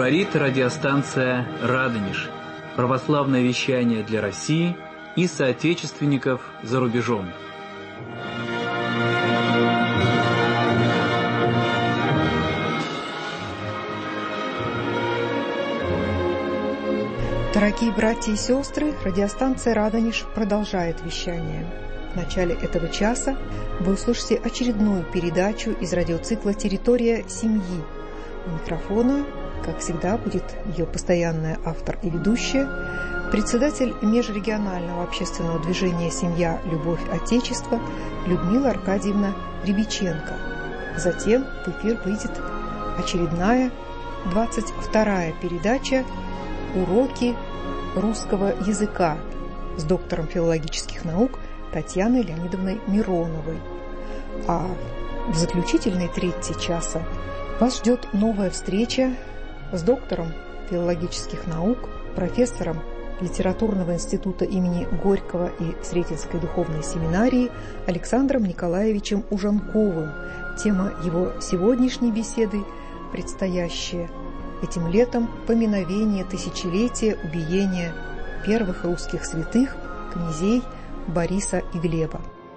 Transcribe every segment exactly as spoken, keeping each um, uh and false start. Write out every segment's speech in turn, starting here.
Говорит радиостанция «Радонеж». Православное вещание для России и соотечественников за рубежом. Дорогие братья и сестры, радиостанция «Радонеж» продолжает вещание. В начале этого часа вы услышите очередную передачу из радиоцикла «Территория семьи». У микрофона, как всегда, будет ее постоянная автор и ведущая, председатель межрегионального общественного движения «Семья. Любовь. Отечество» Людмила Аркадьевна Рябиченко. Затем в эфир выйдет очередная, двадцать вторая передача «Уроки русского языка» с доктором филологических наук Татьяной Леонидовной Мироновой. А в заключительной трети часа вас ждет новая встреча с доктором филологических наук, профессором Литературного института имени Горького и Сретенской духовной семинарии Александром Николаевичем Ужанковым. Тема его сегодняшней беседы – предстоящее этим летом поминовение тысячелетия убиения первых русских святых, князей Бориса и Глеба.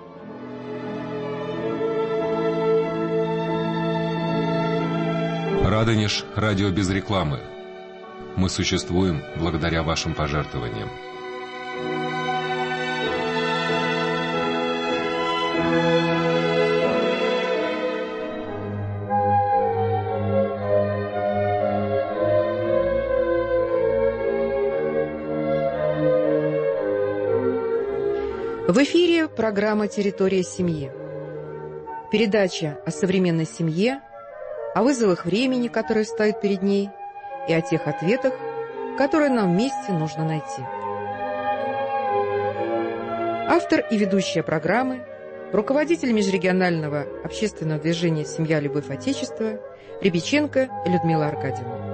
Радонеж – радио без рекламы. Мы существуем благодаря вашим пожертвованиям. В эфире программа «Территория семьи». Передача о современной семье, о вызовах времени, которые стоят перед ней, и о тех ответах, которые нам вместе нужно найти. Автор и ведущая программы, руководитель межрегионального общественного движения «Семья. Любовь. Отечество» Рябиченко Людмила Аркадьевна.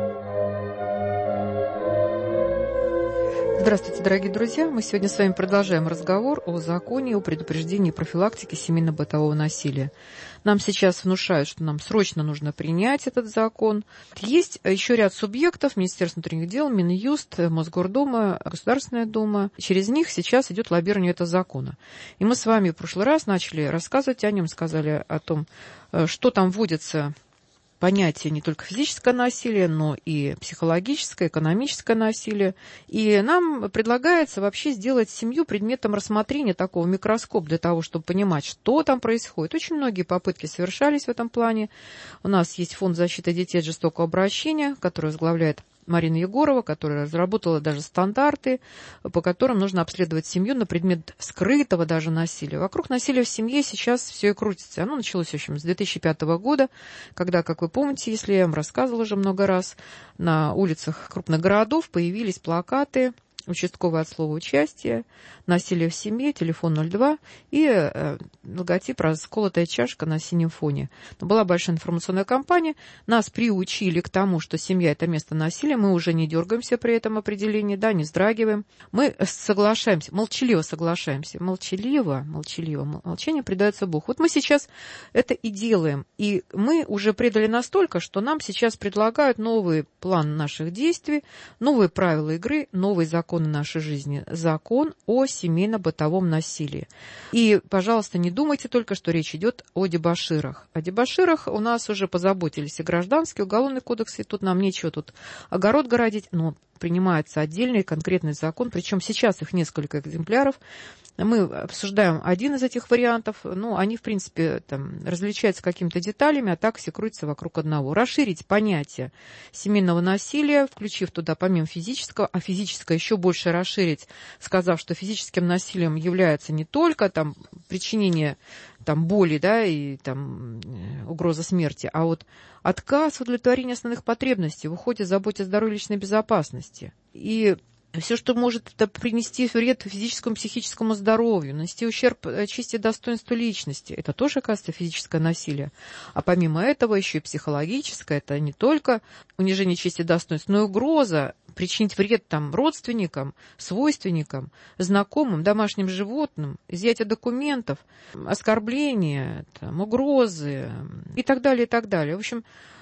Здравствуйте, дорогие друзья! Мы сегодня с вами продолжаем разговор о законе о предупреждении и профилактике семейно-бытового насилия. Нам сейчас внушают, что нам срочно нужно принять этот закон. Есть еще ряд субъектов: Министерство внутренних дел, Минюст, Мосгордума, Государственная Дума. Через них сейчас идет лоббирование этого закона. И мы с вами в прошлый раз начали рассказывать о нем, сказали о том, что там вводится понятие не только физическое насилие, но и психологическое, экономическое насилие. И нам предлагается вообще сделать семью предметом рассмотрения, такого микроскопа, для того, чтобы понимать, что там происходит. Очень многие попытки совершались в этом плане. У нас есть фонд защиты детей от жестокого обращения, который возглавляет Марина Егорова, которая разработала даже стандарты, по которым нужно обследовать семью на предмет скрытого даже насилия. Вокруг насилия в семье сейчас все и крутится. Оно началось, в общем, с две тысячи пятого года, когда, как вы помните, если я вам рассказывала уже много раз, на улицах крупных городов появились плакаты: участковый от слова участия, насилие в семье, телефон ноль два и э, логотип «Расколотая чашка» на синем фоне. Но была большая информационная кампания. Нас приучили к тому, что семья – это место насилия. Мы уже не дергаемся при этом определении, да, не вздрагиваем. Мы соглашаемся, молчаливо соглашаемся. Молчаливо, молчаливо. Молчание предается Богу. Вот мы сейчас это и делаем. И мы уже предали настолько, что нам сейчас предлагают новый план наших действий, новые правила игры, новый закон нашей жизни. Закон о семейно-бытовом насилии. И, пожалуйста, не думайте только, что речь идет о дебоширах. О дебоширах у нас уже позаботились и Гражданский, Уголовный кодекс, и тут нам нечего тут огород городить, но принимается отдельный конкретный закон, причем сейчас их несколько экземпляров. Мы обсуждаем один из этих вариантов, ну, они, в принципе, там, различаются какими-то деталями, а так все крутится вокруг одного. Расширить понятие семейного насилия, включив туда помимо физического, а физическое еще больше расширить, сказав, что физическим насилием является не только там причинение там, боли, да, и там угроза смерти, а вот отказ в удовлетворении основных потребностей, в уходе, заботе о здоровье и личной безопасности. И все, что может это принести вред физическому и психическому здоровью, нанести ущерб чести и достоинству личности, это тоже, оказывается, физическое насилие. А помимо этого еще и психологическое, это не только унижение чести и достоинства, но и угроза причинить вред там родственникам, свойственникам, знакомым, домашним животным, изъятие документов, оскорбления, там, угрозы и так далее, и так далее. В общем,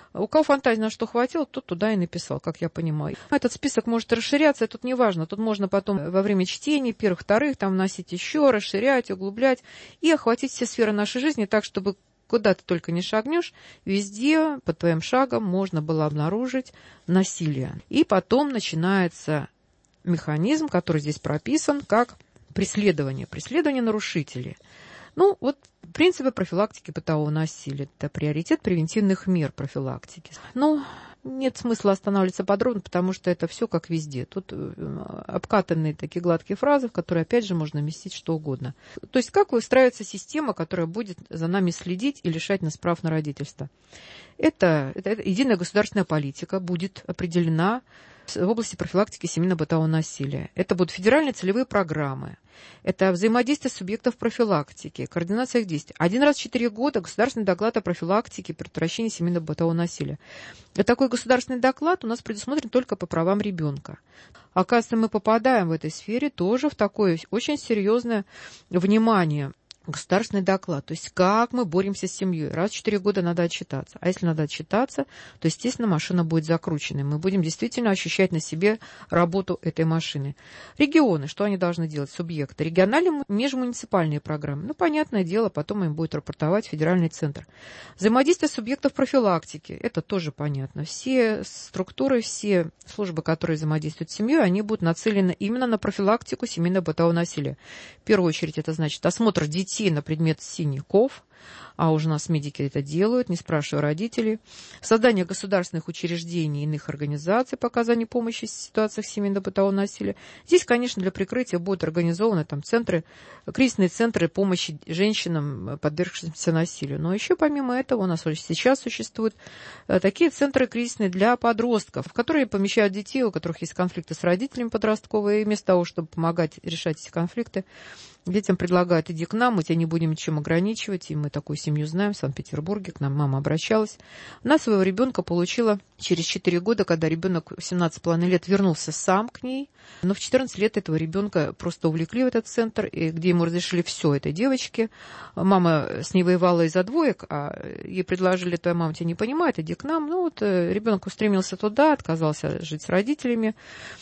У кого фантазии на что хватило, тот туда и написал, как я понимаю. Этот список может расширяться, и тут не важно. Тут можно потом во время чтения первых, вторых, там вносить еще, расширять, углублять и охватить все сферы нашей жизни так, чтобы куда ты только не шагнешь, везде под твоим шагом можно было обнаружить насилие. И потом начинается механизм, который здесь прописан, как преследование, преследование нарушителей. Ну, вот принципы профилактики бытового насилия. Это приоритет превентивных мер профилактики. Ну, нет смысла останавливаться подробно, потому что это все как везде. Тут обкатанные такие гладкие фразы, в которые, опять же, можно вместить что угодно. То есть, как выстраивается система, которая будет за нами следить и лишать нас прав на родительство. Это, это, это единая государственная политика будет определена в области профилактики семейно-бытового насилия. Это будут федеральные целевые программы. Это взаимодействие субъектов профилактики, координация их действий. Один раз в четыре года государственный доклад о профилактике и предотвращении семейно-бытового насилия. И такой государственный доклад у нас предусмотрен только по правам ребенка. Оказывается, мы попадаем в этой сфере тоже в такое очень серьезное внимание. Государственный доклад, то есть как мы боремся с семьей. Раз в четыре года надо отчитаться. А если надо отчитаться, то, естественно, машина будет закрученной. Мы будем действительно ощущать на себе работу этой машины. Регионы, что они должны делать, субъекты? Региональные межмуниципальные программы. Ну, понятное дело, потом им будет рапортовать федеральный центр. Взаимодействие субъектов профилактики. Это тоже понятно. Все структуры, все службы, которые взаимодействуют с семьей, они будут нацелены именно на профилактику семейно-бытового насилия. В первую очередь это значит осмотр детей на предмет синяков, а уже у нас медики это делают, не спрашивая родителей. Создание государственных учреждений и иных организаций по оказанию помощи в ситуациях семейно-бытового насилия. Здесь, конечно, для прикрытия будут организованы там центры, кризисные центры помощи женщинам, подвергшимся насилию. Но еще помимо этого у нас сейчас существуют такие центры кризисные для подростков, в которые помещают детей, у которых есть конфликты с родителями подростковые, и вместо того, чтобы помогать решать эти конфликты, детям предлагают: иди к нам, мы тебя не будем ничем ограничивать. И мы такую семью знаем в Санкт-Петербурге, к нам мама обращалась. Она своего ребенка получила через четыре года, когда ребенок в семнадцать с половиной лет вернулся сам к ней. Но в четырнадцать лет этого ребенка просто увлекли в этот центр, и где ему разрешили все этой девочке. Мама с ней воевала из-за двоек, а ей предложили: твоя мама тебя не понимает, иди к нам. Ну вот ребенок устремился туда, отказался жить с родителями.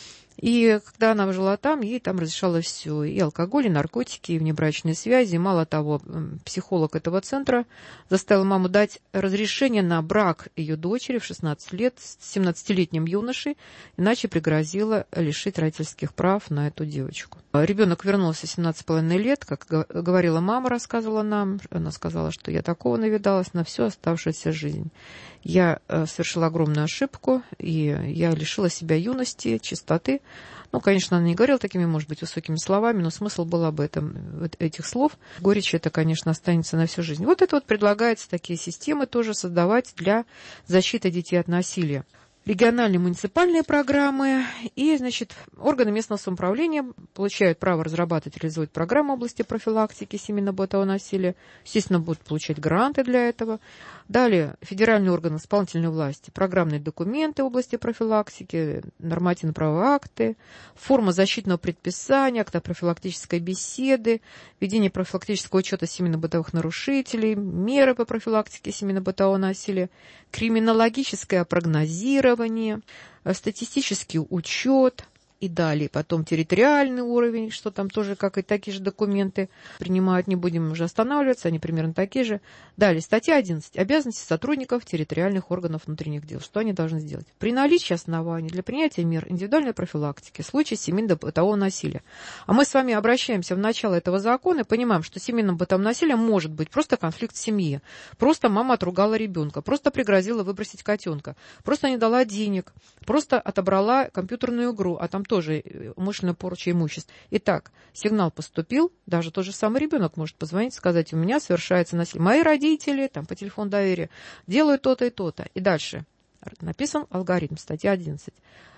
И когда она жила там, ей там разрешалось все. И алкоголь, и наркотики, и внебрачные связи. Мало того, психолог этого центра заставил маму дать разрешение на брак ее дочери в шестнадцать лет с семнадцатилетним юношей, иначе пригрозила лишить родительских прав на эту девочку. Ребенок вернулся в семнадцать с половиной лет, как говорила мама, рассказывала нам. Она сказала, что я такого навидалась на всю оставшуюся жизнь. Я совершила огромную ошибку, и я лишила себя юности, чистоты. Ну, конечно, она не говорила такими, может быть, высокими словами, но смысл был об этом, вот этих слов. Горечь это, конечно, останется на всю жизнь. Вот это вот предлагается такие системы тоже создавать для защиты детей от насилия. Региональные муниципальные программы и, значит, органы местного самоуправления получают право разрабатывать и реализовать программы в области профилактики семейно-бытового насилия. Естественно, будут получать гранты для этого. Далее, федеральные органы исполнительной власти, программные документы в области профилактики, нормативно-правовые акты, форма защитного предписания, акта профилактической беседы, ведение профилактического учета семейно-бытовых нарушителей, меры по профилактике семейно-бытового насилия, криминологическое прогнозирование, статистический учет и далее. Потом территориальный уровень, что там тоже, как и такие же документы принимают, не будем уже останавливаться, они примерно такие же. Далее, статья одиннадцать. Обязанности сотрудников территориальных органов внутренних дел. Что они должны сделать? При наличии оснований для принятия мер индивидуальной профилактики в случае семейно-бытового насилия. А мы с вами обращаемся в начало этого закона и понимаем, что семейно-бытовым насилием может быть просто конфликт в семье, просто мама отругала ребенка, просто пригрозила выбросить котенка, просто не дала денег, просто отобрала компьютерную игру, а там тоже умышленная порча имуществ. Итак, сигнал поступил, даже тот же самый ребенок может позвонить и сказать: у меня совершается насилие. Мои родители, там, по телефону доверия, делают то-то и то-то. И дальше написан алгоритм, статья одиннадцать.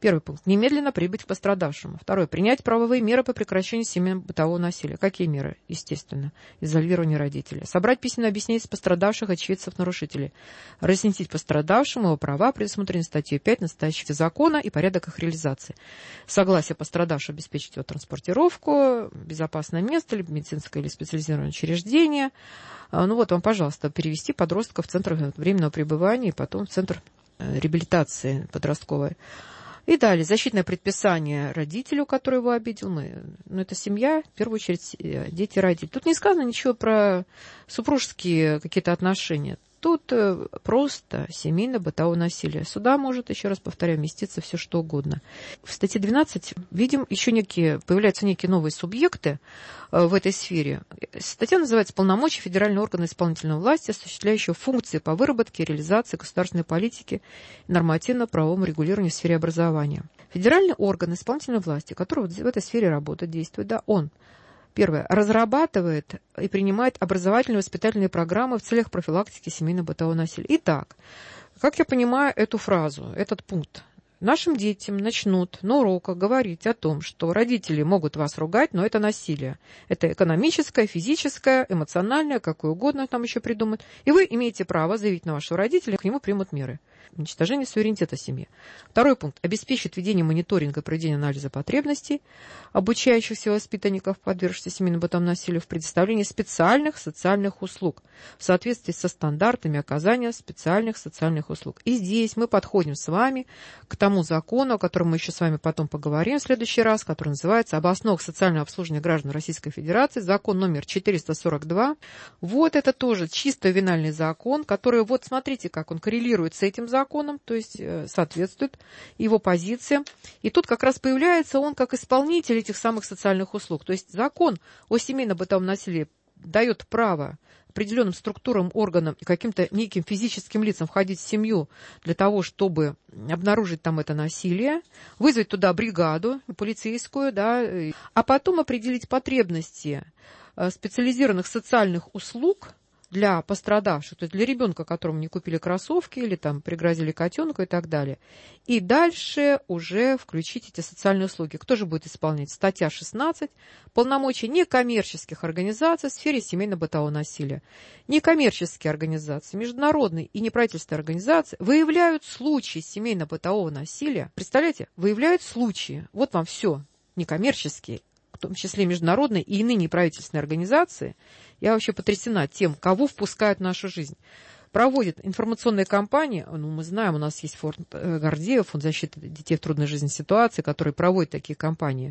Первый пункт. Немедленно прибыть к пострадавшему. Второе. Принять правовые меры по прекращению семейно-бытового насилия. Какие меры? Естественно. Изолирование родителей. Собрать письменное объяснение с пострадавших очевидцев нарушителей. Разъяснить пострадавшему его права, предусмотренные статьей пять настоящего закона и порядок их реализации. Согласие пострадавшего обеспечить его транспортировку, безопасное место, либо медицинское или специализированное учреждение. Ну вот вам, пожалуйста, перевести подростка в центр временного пребывания и потом в центр реабилитации подростковой. И далее, защитное предписание родителю, который его обидел. Мы, ну, это семья, в первую очередь, дети, родители. Тут не сказано ничего про супружеские какие-то отношения. Тут просто семейно-бытовое насилие. Сюда может, еще раз повторяю, вместиться все что угодно. В статье двенадцать видим еще некие, появляются некие новые субъекты в этой сфере. Статья называется «Полномочия федерального органа исполнительной власти, осуществляющего функции по выработке и реализации государственной политики и нормативно-правовому регулированию в сфере образования». Федеральный орган исполнительной власти, который в этой сфере работает, действует, да, он первое. Разрабатывает и принимает образовательные воспитательные программы в целях профилактики семейно-бытового насилия. Итак, как я понимаю эту фразу, этот пункт? Нашим детям начнут на уроках говорить о том, что родители могут вас ругать, но это насилие. Это экономическое, физическое, эмоциональное, какое угодно там еще придумают. И вы имеете право заявить на вашего родителя, к нему примут меры. Уничтожение суверенитета семьи. Второй пункт. Обеспечит ведение мониторинга и проведение анализа потребностей обучающихся воспитанников, подвергшихся семейно-бытовому насилию, в предоставлении специальных социальных услуг в соответствии со стандартами оказания специальных социальных услуг. И здесь мы подходим с вами к тому закону, о котором мы еще с вами потом поговорим в следующий раз, который называется «Об основах социального обслуживания граждан Российской Федерации», закон номер четыреста сорок два. Вот это тоже чисто ювенальный закон, который, вот смотрите, как он коррелирует с этим законом, то есть соответствует его позиции. И тут как раз появляется он как исполнитель этих самых социальных услуг. То есть закон о семейно-бытовом насилии дает право определенным структурам, органам и каким-то неким физическим лицам входить в семью для того, чтобы обнаружить там это насилие, вызвать туда бригаду полицейскую, да, а потом определить потребности специализированных социальных услуг для пострадавших, то есть для ребенка, которому не купили кроссовки или там пригрозили котенку и так далее. И дальше уже включить эти социальные услуги. Кто же будет исполнять? Статья шестнадцать. Полномочия некоммерческих организаций в сфере семейно-бытового насилия. Некоммерческие организации, международные и неправительственные организации выявляют случаи семейно-бытового насилия. Представляете? Выявляют случаи. Вот вам все. Некоммерческие, в том числе международные и иные неправительственные организации. Я вообще потрясена тем, кого впускают в нашу жизнь. Проводят информационные кампании, ну, мы знаем, у нас есть фонд Гордеева, фонд защиты детей в трудной жизненной ситуации, который проводит такие кампании,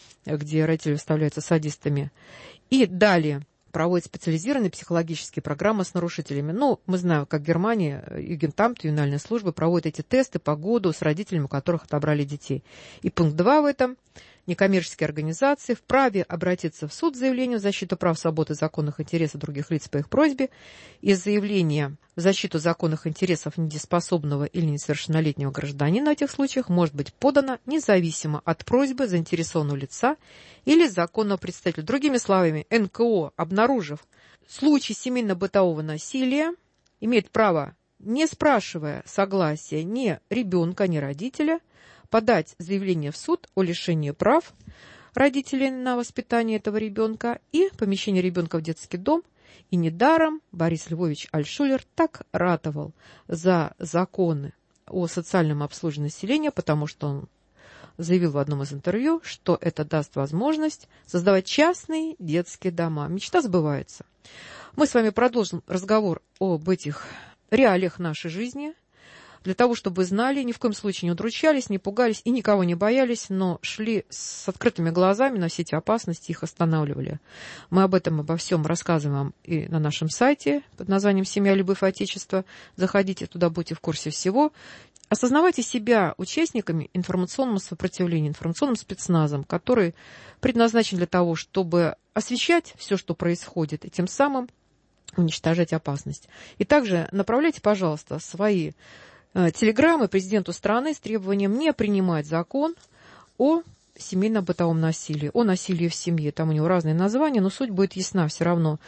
где родители выставляются садистами. И далее проводят специализированные психологические программы с нарушителями. Ну, мы знаем, как Германия, Югентамт, ювенальные службы проводят эти тесты по году с родителями, у которых отобрали детей. И пункт два в этом. Некоммерческие организации вправе обратиться в суд с заявлением в защиту прав, свобод и законных интересов других лиц по их просьбе. Из заявления в защиту законных интересов недееспособного или несовершеннолетнего гражданина в этих случаях может быть подано независимо от просьбы заинтересованного лица или законного представителя. Другими словами, эн ка о, обнаружив случай семейно-бытового насилия, имеет право, не спрашивая согласия ни ребенка, ни родителя, подать заявление в суд о лишении прав родителей на воспитание этого ребенка и помещение ребенка в детский дом. И недаром Борис Львович Альтшулер так ратовал за законы о социальном обслуживании населения, потому что он заявил в одном из интервью, что это даст возможность создавать частные детские дома. Мечта сбывается. Мы с вами продолжим разговор об этих реалиях нашей жизни, для того, чтобы вы знали, ни в коем случае не удручались, не пугались и никого не боялись, но шли с открытыми глазами на все эти опасности, их останавливали. Мы об этом, обо всем рассказываем вам и на нашем сайте под названием «Семья, любовь, отечество». Заходите туда, будьте в курсе всего. Осознавайте себя участниками информационного сопротивления, информационным спецназом, который предназначен для того, чтобы освещать все, что происходит, и тем самым уничтожать опасность. И также направляйте, пожалуйста, свои телеграммы президенту страны с требованием не принимать закон о семейно-бытовом насилии, о насилии в семье. Там у него разные названия, но суть будет ясна все равно.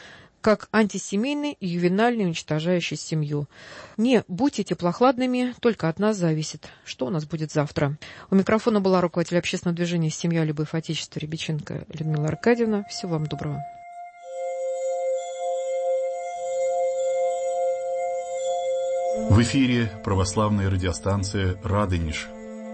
как антисемейный и ювенальный, уничтожающий семью. Не будьте теплохладными, только от нас зависит, что у нас будет завтра. У микрофона была руководитель общественного движения «Семья, любовь, отечество» Рябиченко Людмила Аркадьевна. Всего вам доброго. В эфире православная радиостанция «Радонеж».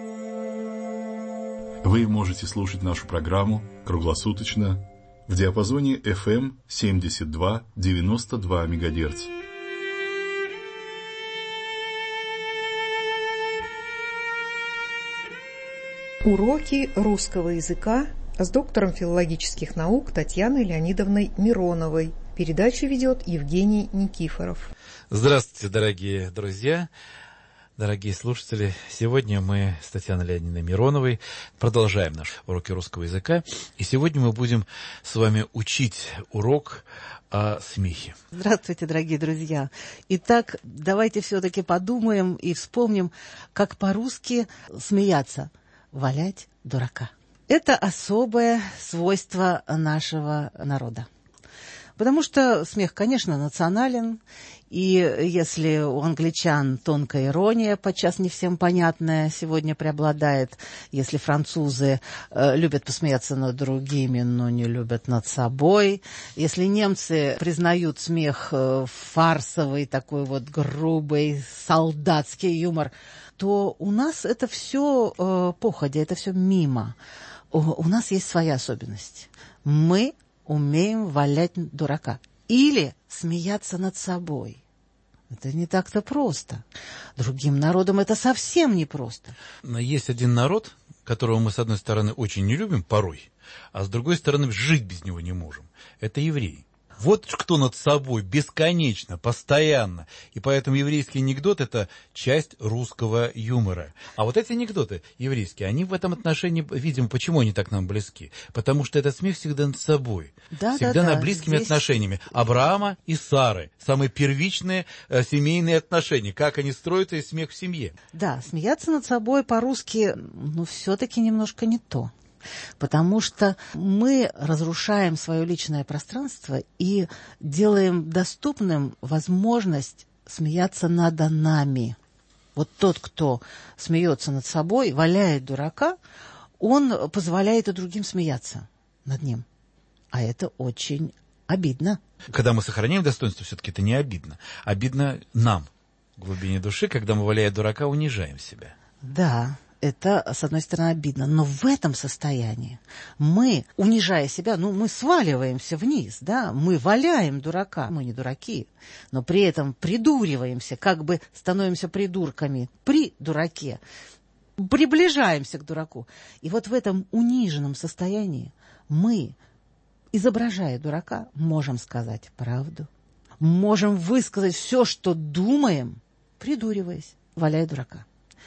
Вы можете слушать нашу программу круглосуточно в диапазоне эф эм семьдесят два девяносто два мегагерца. Уроки русского языка с доктором филологических наук Татьяной Леонидовной Мироновой. Передачу ведет Евгений Никифоров. Здравствуйте, дорогие друзья, дорогие слушатели. Сегодня мы с Татьяной Леонидовной Мироновой продолжаем наши уроки русского языка. И сегодня мы будем с вами учить урок о смехе. Здравствуйте, дорогие друзья. Итак, давайте все-таки подумаем и вспомним, как по-русски смеяться. Валять дурака. Это особое свойство нашего народа. Потому что смех, конечно, национален, и если у англичан тонкая ирония, подчас не всем понятная, сегодня преобладает, если французы э, любят посмеяться над другими, но не любят над собой, если немцы признают смех э, фарсовый, такой вот грубый, солдатский юмор, то у нас это все э, походя, это все мимо. У, у нас есть своя особенность. Мы умеем валять дурака или смеяться над собой. Это не так-то просто. Другим народам это совсем не просто. Но есть один народ, которого мы, с одной стороны, очень не любим порой, а с другой стороны, жить без него не можем. Это евреи. Вот кто над собой бесконечно, постоянно. И поэтому еврейский анекдот – это часть русского юмора. А вот эти анекдоты еврейские, они в этом отношении, видимо, почему они так нам близки? Потому что этот смех всегда над собой. Да, всегда да, над да. близкими Здесь... отношениями. Авраама и Сары. Самые первичные э, семейные отношения. Как они строятся, и смех в семье. Да, смеяться над собой по-русски, ну, все-таки немножко не то. Потому что мы разрушаем свое личное пространство и делаем доступным возможность смеяться над нами. Вот тот, кто смеется над собой, валяет дурака, он позволяет и другим смеяться над ним. А это очень обидно. Когда мы сохраняем достоинство, все-таки это не обидно. Обидно нам, в глубине души, когда мы, валяя дурака, унижаем себя. Да. Это, с одной стороны, обидно. Но в этом состоянии мы, унижая себя, ну, мы сваливаемся вниз, да, мы валяем дурака. Мы не дураки, но при этом придуриваемся, как бы становимся придурками при дураке, приближаемся к дураку. И вот в этом униженном состоянии мы, изображая дурака, можем сказать правду, можем высказать все, что думаем, придуриваясь, валяя дурака.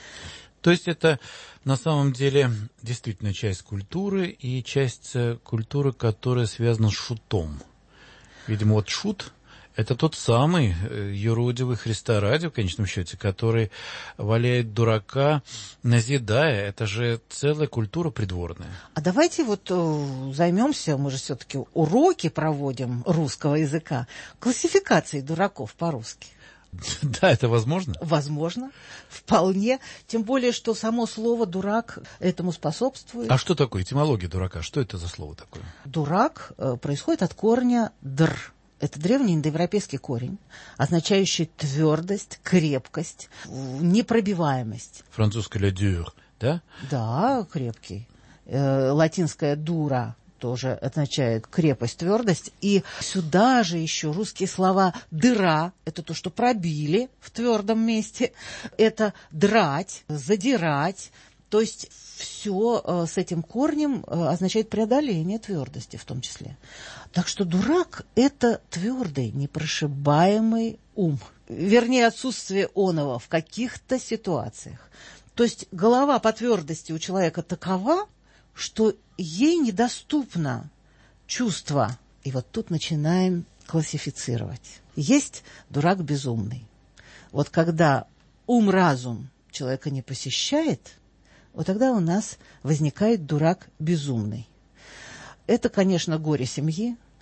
То есть это на самом деле действительно часть культуры и часть культуры, которая связана с шутом. Видимо, вот шут – это тот самый юродивый Христа ради, в конечном счете, который валяет дурака, назидая. Это же целая культура придворная. А давайте вот займемся, мы же все-таки уроки проводим русского языка, классификацией дураков по-русски. Да, это возможно? Возможно, вполне. Тем более, что само слово «дурак» этому способствует. А что такое этимология дурака? Что это за слово такое? Дурак э, происходит от корня «др». Это древний индоевропейский корень, означающий твердость, крепкость, непробиваемость. Французское «le dur», да? Да, крепкий. Э, латинское «dura» тоже означает крепость, твердость. И сюда же еще русские слова «дыра» — это то, что пробили в твердом месте. Это «драть», «задирать». То есть все э, с этим корнем э, означает преодоление твердости в том числе. Так что дурак – это твердый, непрошибаемый ум. Вернее, отсутствие оного в каких-то ситуациях. То есть голова по твердости у человека такова, что ей недоступно чувство. И вот тут начинаем классифицировать. Есть дурак безумный. Вот когда ум-разум человека не посещает, вот тогда у нас возникает дурак безумный. Это, конечно, горе семьи,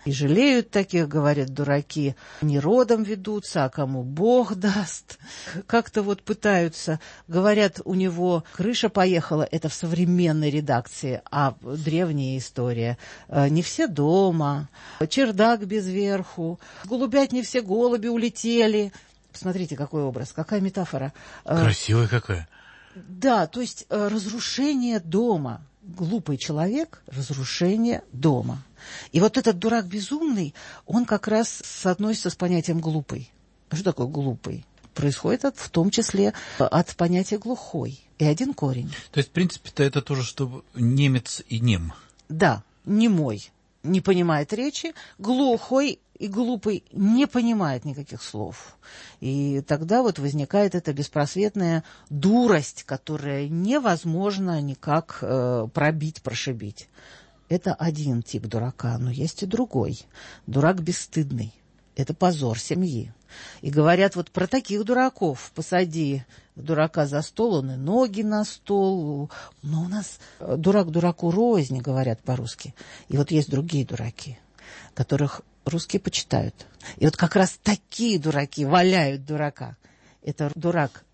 И жалеют таких, говорят, дураки, не родом ведутся, а кому Бог даст. Как-то вот пытаются, говорят, у него крыша поехала, это в современной редакции, а древняя история. Не все дома, чердак без верху, голубять не все голуби улетели. Посмотрите, какой образ, какая метафора. Красивая какая. Да, то есть разрушение дома. Глупый человек, разрушение дома. И вот этот дурак безумный, он как раз соотносится с понятием глупый. Что такое глупый? Происходит от, в том числе от понятия глухой. И один корень. То есть, в принципе-то, это тоже, что немец и нем. Да, немой не понимает речи, глухой и глупый не понимает никаких слов. И тогда вот возникает эта беспросветная дурость, которая невозможно никак э, пробить, прошибить. Это один тип дурака, но есть и другой. Дурак бесстыдный. Это позор семьи. И говорят, вот про таких дураков: посади дурака за стол, он и ноги на стол. Но у нас дурак дураку рознь, говорят по-русски. И вот есть другие дураки, которых русские почитают. И вот как раз такие дураки валяют дурака. Это дурак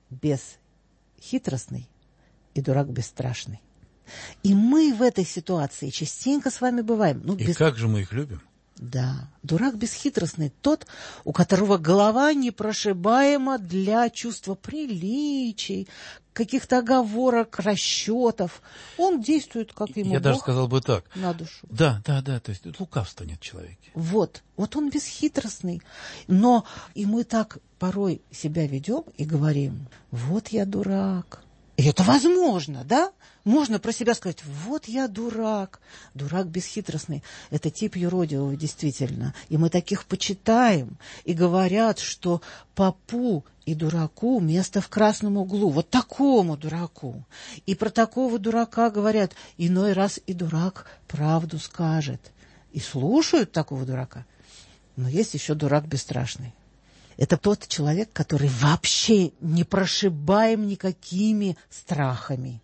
бесхитростный и дурак бесстрашный. И мы в этой ситуации частенько с вами бываем. Ну, и без... как же мы их любим? Да, дурак бесхитростный тот, у которого голова непрошибаема для чувства приличий, каких-то оговорок, расчетов. Он действует, как ему Я Бог даже сказал бы так. на душу. Да, да, да, то есть лукавства нет в человеке. Вот, вот он бесхитростный. Но и мы так порой себя ведем и говорим: вот я дурак. И это возможно, да? Можно про себя сказать: вот я дурак. Дурак бесхитростный. Это тип юродивого, действительно. И мы таких почитаем. И говорят, что попу и дураку место в красном углу. Вот такому дураку. И про такого дурака говорят: иной раз и дурак правду скажет. И слушают такого дурака. Но есть еще дурак бесстрашный. Это тот человек, который вообще не прошибаем никакими страхами.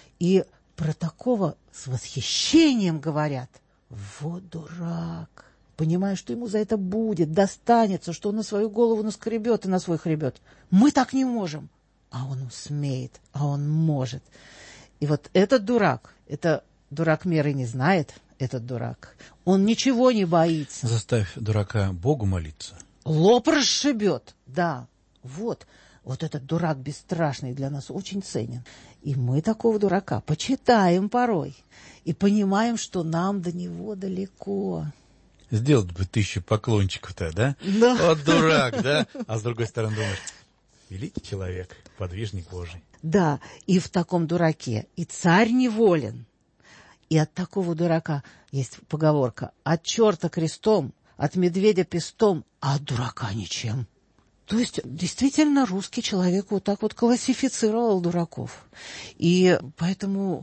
И про такого с восхищением говорят: вот дурак. Понимая, что ему за это будет, достанется, что он на свою голову наскребет и на свой хребет. Мы так не можем. А он смеет, а он может. И вот этот дурак, это дурак меры не знает, этот дурак. Он ничего не боится. Заставь дурака Богу молиться. Лоб расшибет, да, вот, вот этот дурак бесстрашный для нас очень ценен. И мы такого дурака почитаем порой и понимаем, что нам до него далеко. Сделать бы тысячу поклончиков-то, да? Да. Вот дурак, да? А с другой стороны думаешь: великий человек, подвижник Божий. Да, и в таком дураке и царь неволен. И от такого дурака есть поговорка: от черта крестом, от медведя пестом, а от дурака ничем. То есть, действительно, русский человек вот так вот классифицировал дураков. И поэтому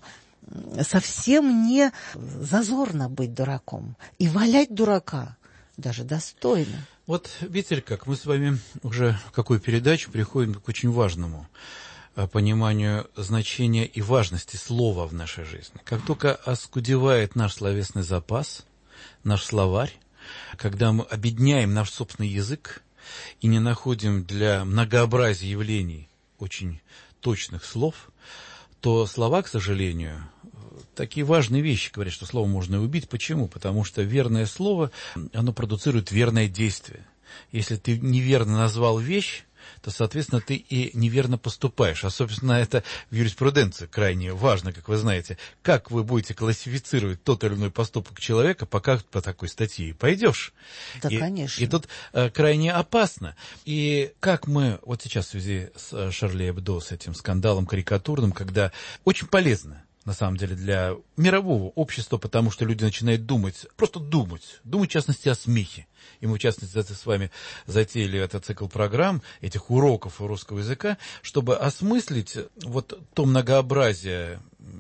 совсем не зазорно быть дураком. И валять дурака даже достойно. Вот видите, как мы с вами уже в какую передачу приходим к очень важному пониманию значения и важности слова в нашей жизни. Как только оскудевает наш словесный запас, наш словарь, когда мы обедняем наш собственный язык и не находим для многообразия явлений очень точных слов, то слова, к сожалению, такие важные вещи говорят, что слово можно и убить. Почему? Потому что верное слово, оно продуцирует верное действие. Если ты неверно назвал вещь, то, соответственно, ты и неверно поступаешь. Особенно это в юриспруденции крайне важно, как вы знаете. Как вы будете классифицировать тот или иной поступок человека, пока по такой статье пойдешь. Да, и, конечно. И тут э, крайне опасно. И как мы вот сейчас в связи с Шарли Эбдо, с этим скандалом карикатурным, когда очень полезно, на самом деле, для мирового общества, потому что люди начинают думать, просто думать, думать, в частности, о смехе. И мы, в частности, с вами затеяли этот цикл программ, этих уроков русского языка, чтобы осмыслить вот то многообразие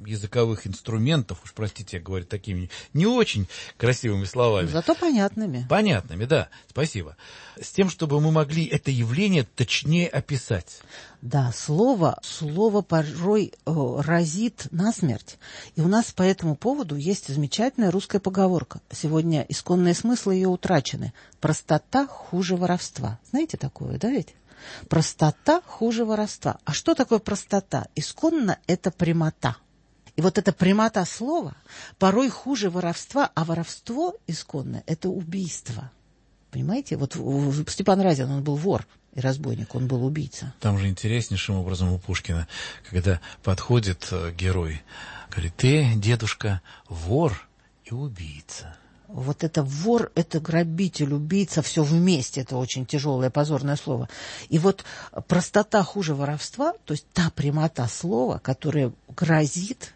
языковых инструментов, уж простите, я говорю такими не очень красивыми словами. Зато понятными. Понятными, да, спасибо. С тем, чтобы мы могли это явление точнее описать. Да, слово, слово порой э, разит насмерть. И у нас по этому поводу есть замечательная русская поговорка. Сегодня исконные смыслы ее утрачены. Простота хуже воровства. Знаете такое, да ведь? Простота хуже воровства. А что такое простота? Исконно это прямота. И вот эта прямота слова порой хуже воровства, а воровство исконно это убийство. Понимаете? Вот Степан Разин, он был вор и разбойник, он был убийца. Там же интереснейшим образом у Пушкина, когда подходит герой, говорит: ты, дедушка, вор и убийца. Вот это вор, это грабитель, убийца, все вместе, это очень тяжелое, позорное слово. И вот простота хуже воровства, то есть та прямота слова, которая грозит,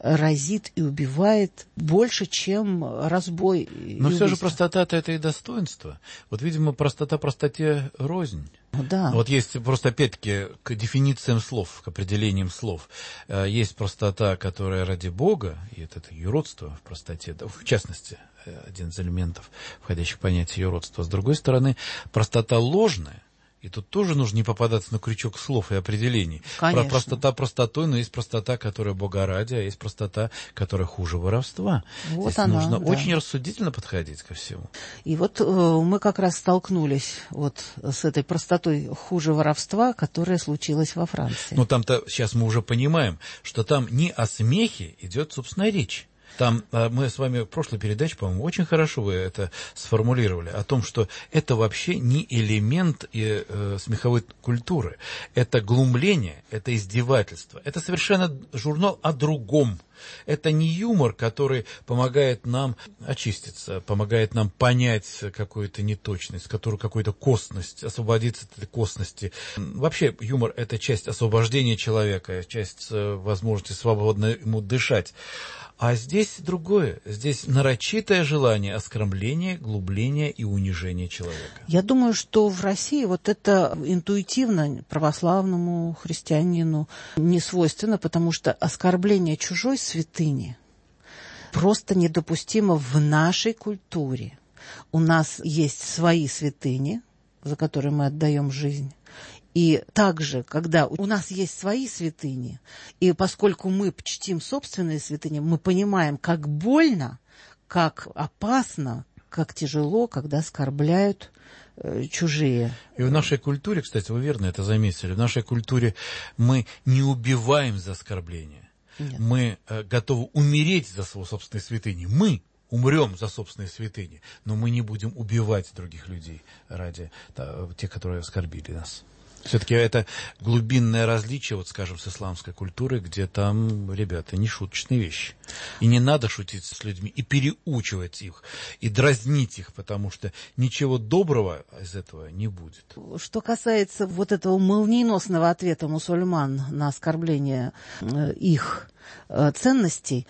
разит и убивает больше, чем разбой. Но все же простота-то это и достоинство. Вот, видимо, простота простоте рознь. Да. Вот есть просто, опять-таки, к дефинициям слов, к определениям слов. Есть простота, которая ради Бога, и это, это юродство в простоте, в частности, один из элементов, входящих в понятие юродства. С другой стороны, простота ложная. И тут тоже нужно не попадаться на крючок слов и определений. Конечно. Простота простотой, но есть простота, которая Бога ради, а есть простота, которая хуже воровства. Вот Здесь она, нужно да. очень рассудительно подходить ко всему. И вот э, мы как раз столкнулись вот с этой простотой хуже воровства, которая случилась во Франции. Но там-то сейчас мы уже понимаем, что там не о смехе идет, собственно, речь. Там мы с вами в прошлой передаче, по-моему, очень хорошо вы это сформулировали, о том, что это вообще не элемент и, э, смеховой культуры. Это глумление, это издевательство. Это совершенно журнал о другом. Это не юмор, который помогает нам очиститься, помогает нам понять какую-то неточность, которую, какую-то косность, освободиться от этой косности. Вообще юмор – это часть освобождения человека, часть возможности свободно ему дышать. А здесь другое. Здесь нарочитое желание оскорбления, глубления и унижения человека. Я думаю, что в России вот это интуитивно православному христианину не свойственно, потому что оскорбление чужой святыни просто недопустимо в нашей культуре. У нас есть свои святыни, за которые мы отдаем жизнь. И также, когда у нас есть свои святыни, и поскольку мы чтим собственные святыни, мы понимаем, как больно, как опасно, как тяжело, когда оскорбляют э, чужие. И в нашей культуре, кстати, вы верно это заметили, в нашей культуре мы не убиваем за оскорбление. Нет. Мы э, готовы умереть за свои собственные святыни. Мы умрем за собственные святыни, но мы не будем убивать других людей ради да, тех, которые оскорбили нас. Все-таки это глубинное различие, вот скажем, с исламской культурой, где там, ребята, не шуточные вещи. И не надо шутить с людьми, и переучивать их, и дразнить их, потому что ничего доброго из этого не будет. Что касается вот этого молниеносного ответа мусульман на оскорбление их ценностей,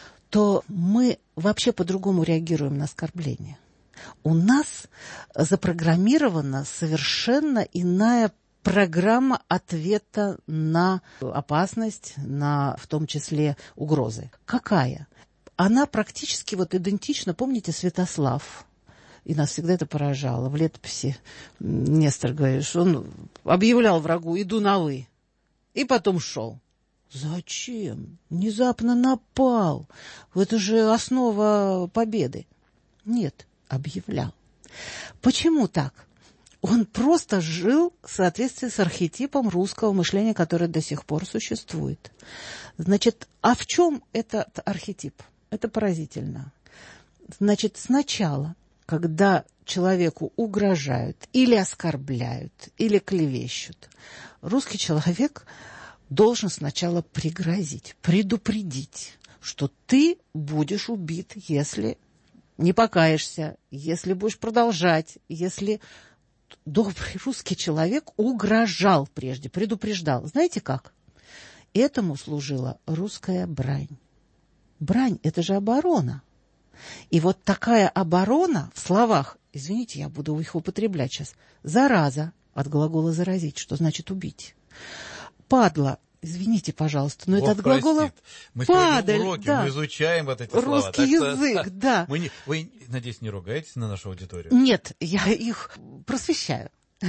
то мы вообще по-другому реагируем на оскорбление. У нас запрограммирована совершенно иная программа ответа на опасность, на, в том числе, угрозы. Какая? Она практически вот идентична, помните, Святослав? И нас всегда это поражало. В летописи Нестор говорит, что он объявлял врагу «иду на вы», и потом шел. Зачем? Внезапно напал. Это же основа победы. Нет, объявлял. Почему так? Он просто жил в соответствии с архетипом русского мышления, которое до сих пор существует. Значит, а в чем этот архетип? Это поразительно. Значит, сначала, когда человеку угрожают или оскорбляют, или клевещут, русский человек должен сначала пригрозить, предупредить, что ты будешь убит, если не покаешься, если будешь продолжать, если... Добрый русский человек угрожал прежде, предупреждал. Знаете как? Этому служила русская брань. Брань – это же оборона. И вот такая оборона в словах, извините, я буду их употреблять сейчас, зараза, от глагола «заразить», что значит «убить». Падла, Извините, пожалуйста, но Бог это от глагола простит. Мы падаль, сегодня уроки, да. мы изучаем вот эти Русский слова. язык, что, да. Мы не, вы, надеюсь, не ругаетесь на нашу аудиторию? Нет, я их просвещаю.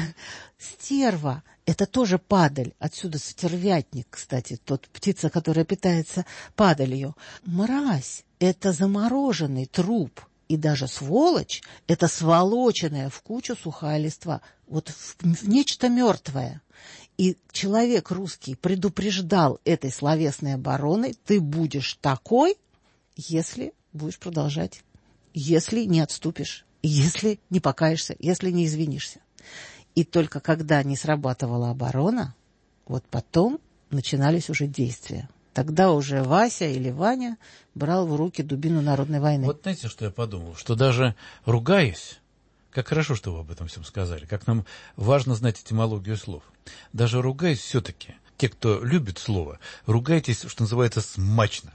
Стерва – это тоже падаль. Отсюда стервятник, кстати, тот птица, которая питается падалью. Мразь – это замороженный труп. И даже сволочь – это сволоченная в кучу сухая листва. Вот в, в нечто мертвое. И человек русский предупреждал этой словесной обороной: ты будешь такой, если будешь продолжать, если не отступишь, если не покаешься, если не извинишься. И только когда не срабатывала оборона, вот потом начинались уже действия. Тогда уже Вася или Ваня брал в руки дубину народной войны. Вот знаете, что я подумал? Что даже ругаясь, как хорошо, что вы об этом всем сказали, как нам важно знать этимологию слов. Даже ругаясь все-таки, те, кто любит слово, ругайтесь, что называется, смачно.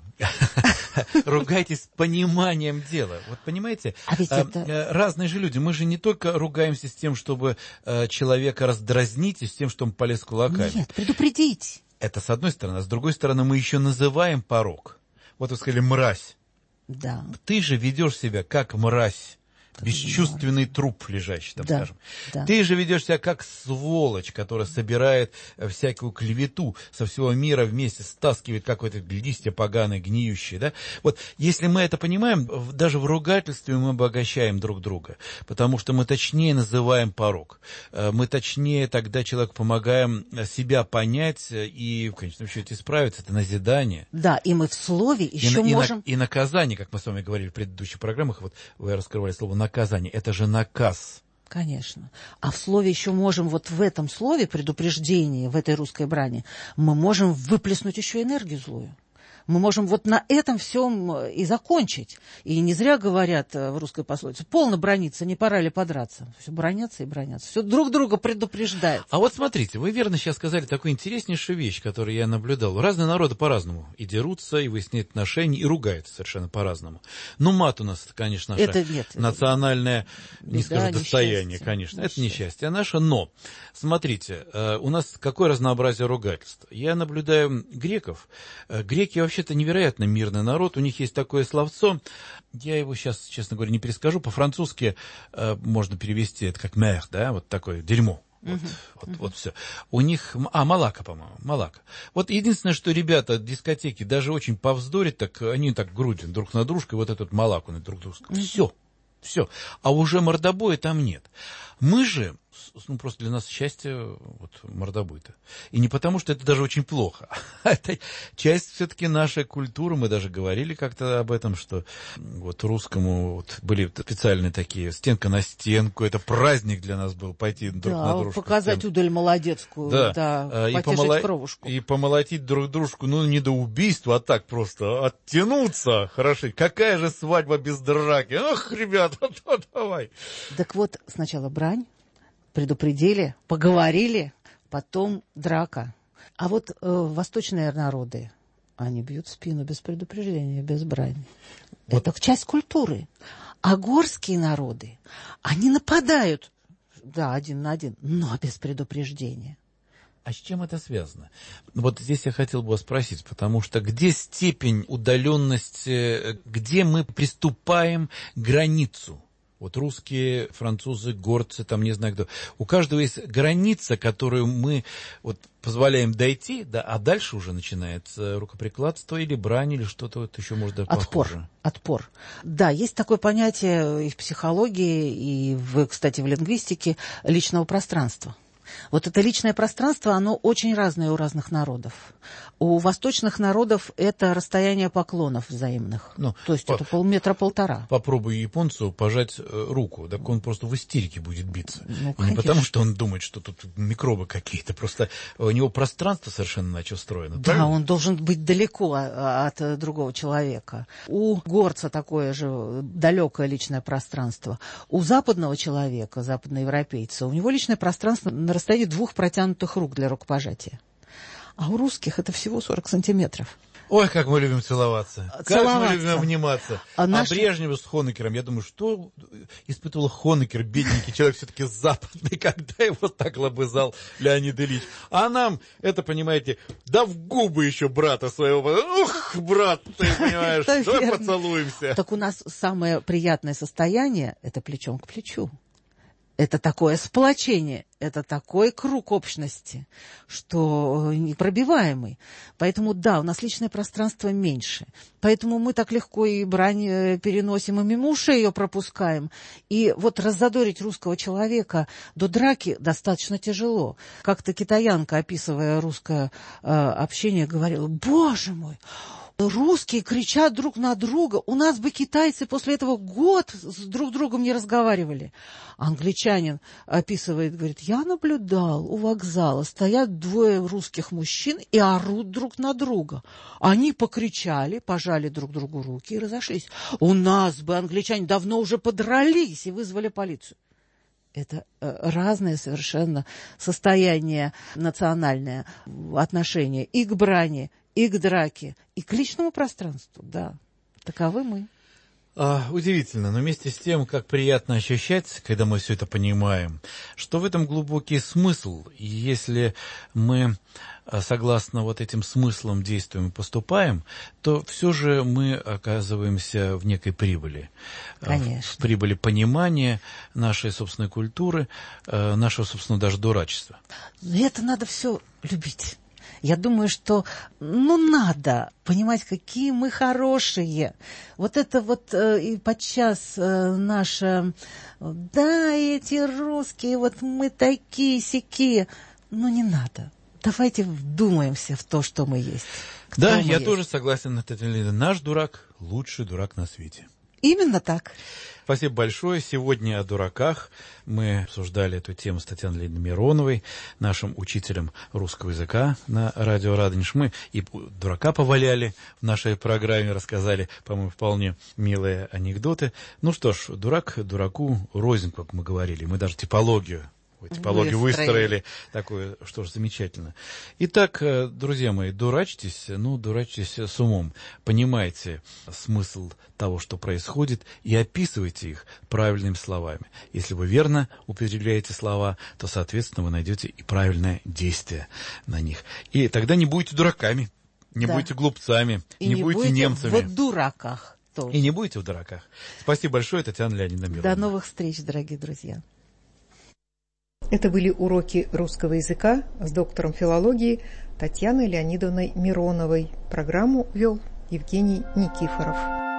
Ругайтесь с пониманием дела. Вот понимаете, а ведь а, это... разные же люди. Мы же не только ругаемся с тем, чтобы а, человека раздразнить, и с тем, чтобы он полез кулаками. Нет, предупредить. Это с одной стороны. А с другой стороны, мы еще называем порок. Вот вы сказали «мразь». Да. Ты же ведешь себя как мразь. Бесчувственный труп лежащий там, да, скажем. Да. Ты же ведешь себя как сволочь, которая собирает всякую клевету со всего мира вместе, стаскивает какое-то листья поганые, гниющие. Да? Вот если мы это понимаем, даже в ругательстве мы обогащаем друг друга, потому что мы точнее называем порок. Мы точнее тогда человеку помогаем себя понять и, в конечном счете, исправиться. Это назидание. Да, и мы в слове еще и, можем... И, на, и наказание, как мы с вами говорили в предыдущих программах, вот вы раскрывали слово «наказание». Наказание. Это же наказ. Конечно. А в слове еще можем, вот в этом слове, предупреждении, в этой русской брани, мы можем выплеснуть еще энергию злую. Мы можем вот на этом всем и закончить. И не зря говорят в русской пословице: полно браниться, не пора ли подраться. Все бранятся и бранятся. Все друг друга предупреждают. А вот смотрите, вы верно сейчас сказали такую интереснейшую вещь, которую я наблюдал. Разные народы по-разному и дерутся, и выясняют отношения, и ругаются совершенно по-разному. Ну, мат у нас, конечно, наша это нет, национальное, беда, не скажу, достояние, несчастье, конечно. несчастье. Это несчастье наше, но, смотрите, у нас какое разнообразие ругательств. Я наблюдаю греков. Греки вообще это невероятно мирный народ, у них есть такое словцо, я его сейчас, честно говоря, не перескажу, по-французски э, можно перевести это как «мэр», да, вот такое дерьмо. Вот, uh-huh. вот, uh-huh. вот все. У них... А, малака, по-моему, малака. Вот единственное, что ребята дискотеки даже очень повздорят, так они так грудью друг на дружку, и вот эту малаку на друг друга. Uh-huh. Все, все. А уже мордобоя там нет. Мы же, ну, просто для нас счастье вот, мордобой-то. И не потому, что это даже очень плохо. Это часть все-таки нашей культуры. Мы даже говорили как-то об этом, что вот русскому вот, были специальные такие стенка на стенку. Это праздник для нас был пойти друг да, на дружку. показать удаль молодецкую, да, да, и потешить помоло... кровушку. И помолотить друг дружку, ну, не до убийства, а так просто оттянуться. Хорошо. Какая же свадьба без драки? Ах, ребята, давай. Так вот, сначала брань, предупредили, поговорили, потом драка. А вот э, восточные народы, они бьют в спину без предупреждения, без брани. Вот. Это часть культуры. А горские народы, они нападают, да, один на один, но без предупреждения. А с чем это связано? Вот здесь я хотел бы вас спросить, потому что где степень удаленности, где мы приступаем к границу? Вот русские, французы, горцы, там не знаю кто. У каждого есть граница, которую мы вот позволяем дойти, да, а дальше уже начинается рукоприкладство или брань, или что-то вот еще может быть похоже. Отпор. Отпор. Да, есть такое понятие и в психологии, и, в, кстати, в лингвистике личного пространства. Вот это личное пространство, оно очень разное у разных народов. У восточных народов это расстояние поклонов взаимных. Ну, то есть по- это полметра-полтора. Попробуй японцу пожать э, руку, так он просто в истерике будет биться. Ну, не потому, что он думает, что тут микробы какие-то, просто у него пространство совершенно иначе устроено. Да, правильно? он должен быть далеко от другого человека. У горца такое же далекое личное пространство. У западного человека, западноевропейца, у него личное пространство на расстоянии двух протянутых рук для рукопожатия. А у русских это всего сорок сантиметров. Ой, как мы любим целоваться. Целоваться. Как мы любим обниматься. А, а наш... Брежневу с Хонекером, я думаю, что испытывал Хонекер, бедненький человек, все-таки западный, когда его так лобызал Леонид Ильич. А нам, это, понимаете, да в губы еще брата своего. Ух, брат, ты понимаешь, давай поцелуемся. Так у нас самое приятное состояние – это плечом к плечу. Это такое сплочение, это такой круг общности, что непробиваемый. Поэтому, да, у нас личное пространство меньше. Поэтому мы так легко и брань переносим, и мимо ушей ее пропускаем. И вот раззадорить русского человека до драки достаточно тяжело. Как-то китаянка, описывая русское э, общение, говорила: «Боже мой! Русские кричат друг на друга. У нас бы китайцы после этого год с друг другом не разговаривали». Англичанин описывает, говорит: «Я наблюдал у вокзала, стоят двое русских мужчин и орут друг на друга. Они покричали, пожали друг другу руки и разошлись. У нас бы англичане давно уже подрались и вызвали полицию». Это разное совершенно состояние национальное, отношение и к брани, и к драке, и к личному пространству, да. Таковы мы. А, удивительно, но вместе с тем, как приятно ощущать, когда мы все это понимаем, что в этом глубокий смысл, и если мы согласно вот этим смыслам действуем и поступаем, то все же мы оказываемся в некой прибыли. Конечно. В прибыли понимания нашей собственной культуры, нашего, собственно, даже дурачества. Но это надо все любить. Я думаю, что, ну, надо понимать, какие мы хорошие. Вот это вот э, и подчас э, наше, да, эти русские, вот мы такие-сякие. Ну, не надо. Давайте вдумаемся в то, что мы есть. Да, я есть. Тоже согласен, Татьяна. Наш дурак – лучший дурак на свете. Именно так. Спасибо большое. Сегодня о дураках мы обсуждали эту тему с Татьяной Леонидовной Мироновой, нашим учителем русского языка на радио Радонеж. Мы и дурака поваляли в нашей программе, рассказали, по-моему, вполне милые анекдоты. Ну что ж, дурак дураку рознь, как мы говорили. Мы даже типологию Типологию выстроили. выстроили такую, что ж, замечательно. Итак, друзья мои, дурачьтесь, ну, дурачьтесь с умом. Понимайте смысл того, что происходит, и описывайте их правильными словами. Если вы верно употребляете слова, то, соответственно, вы найдете и правильное действие на них. И тогда не будете дураками, не да. будете глупцами, и не, не будете, будете немцами. в дураках тоже. И не будете в дураках. Спасибо большое, Татьяна Леонидовна Мироновна. До новых встреч, дорогие друзья. Это были уроки русского языка с доктором филологии Татьяной Леонидовной Мироновой. Программу вел Евгений Никифоров.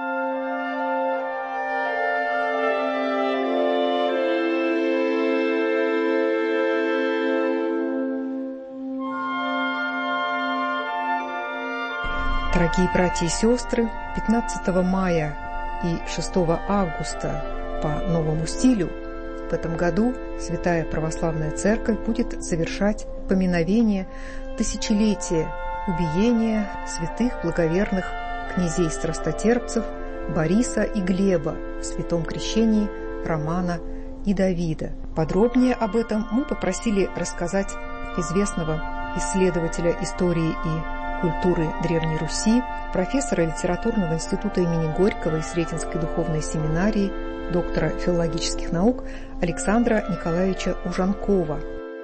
Дорогие братья и сестры, пятнадцатого мая и шестого августа по новому стилю в этом году Святая Православная Церковь будет совершать поминовение тысячелетия убиения святых благоверных князей-страстотерпцев Бориса и Глеба в святом крещении Романа и Давида. Подробнее об этом мы попросили рассказать известного исследователя истории и культуры Древней Руси, профессора литературного института имени Горького и Сретенской духовной семинарии, доктора филологических наук Александра Николаевича Ужанкова.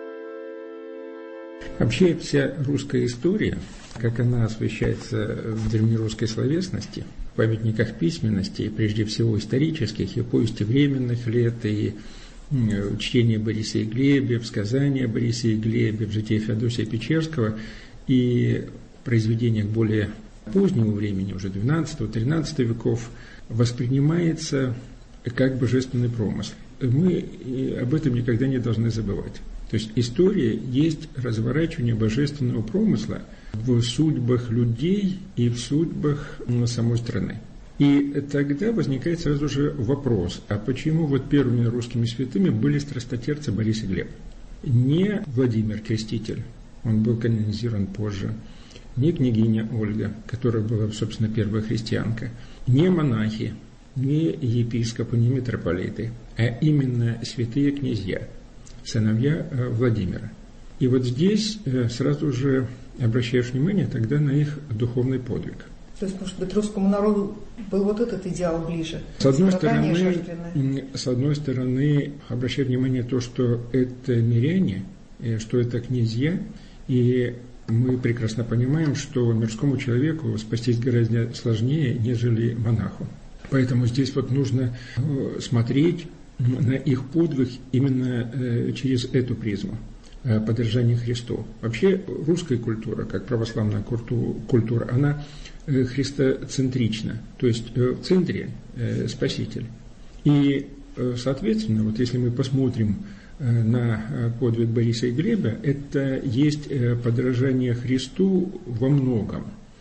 Вообще вся русская история, как она освещается в древнерусской словесности, в памятниках письменности, и прежде всего исторических, и повести временных лет, и чтение Бориса и Глеба, в сказания Бориса и Глеба, в житии Феодосия Печерского, и в произведениях более позднего времени, уже двенадцатого-тринадцатого веков, воспринимается как божественный промысел. Мы об этом никогда не должны забывать. То есть история есть разворачивание божественного промысла в судьбах людей и в судьбах самой страны. И тогда возникает сразу же вопрос, а почему вот первыми русскими святыми были страстотерпцы Борис и Глеб? Не Владимир Креститель, он был канонизирован позже, не княгиня Ольга, которая была, собственно, первая христианка, не монахи, не епископы, не митрополиты, а именно святые князья, сыновья Владимира. И вот здесь сразу же обращаешь внимание тогда на их духовный подвиг. То есть, может быть, русскому народу был вот этот идеал ближе? С одной стороны, жертвенное. с одной стороны, обращай внимание на то, что это миряне, что это князья, и мы прекрасно понимаем, что мирскому человеку спастись гораздо сложнее, нежели монаху. Поэтому здесь вот нужно смотреть на их подвиг именно через эту призму подражания Христу. Вообще русская культура, как православная культура, она христоцентрична, то есть в центре Спаситель. И, соответственно, вот если мы посмотрим на подвиг Бориса и Глеба, это есть подражание Христу во многом.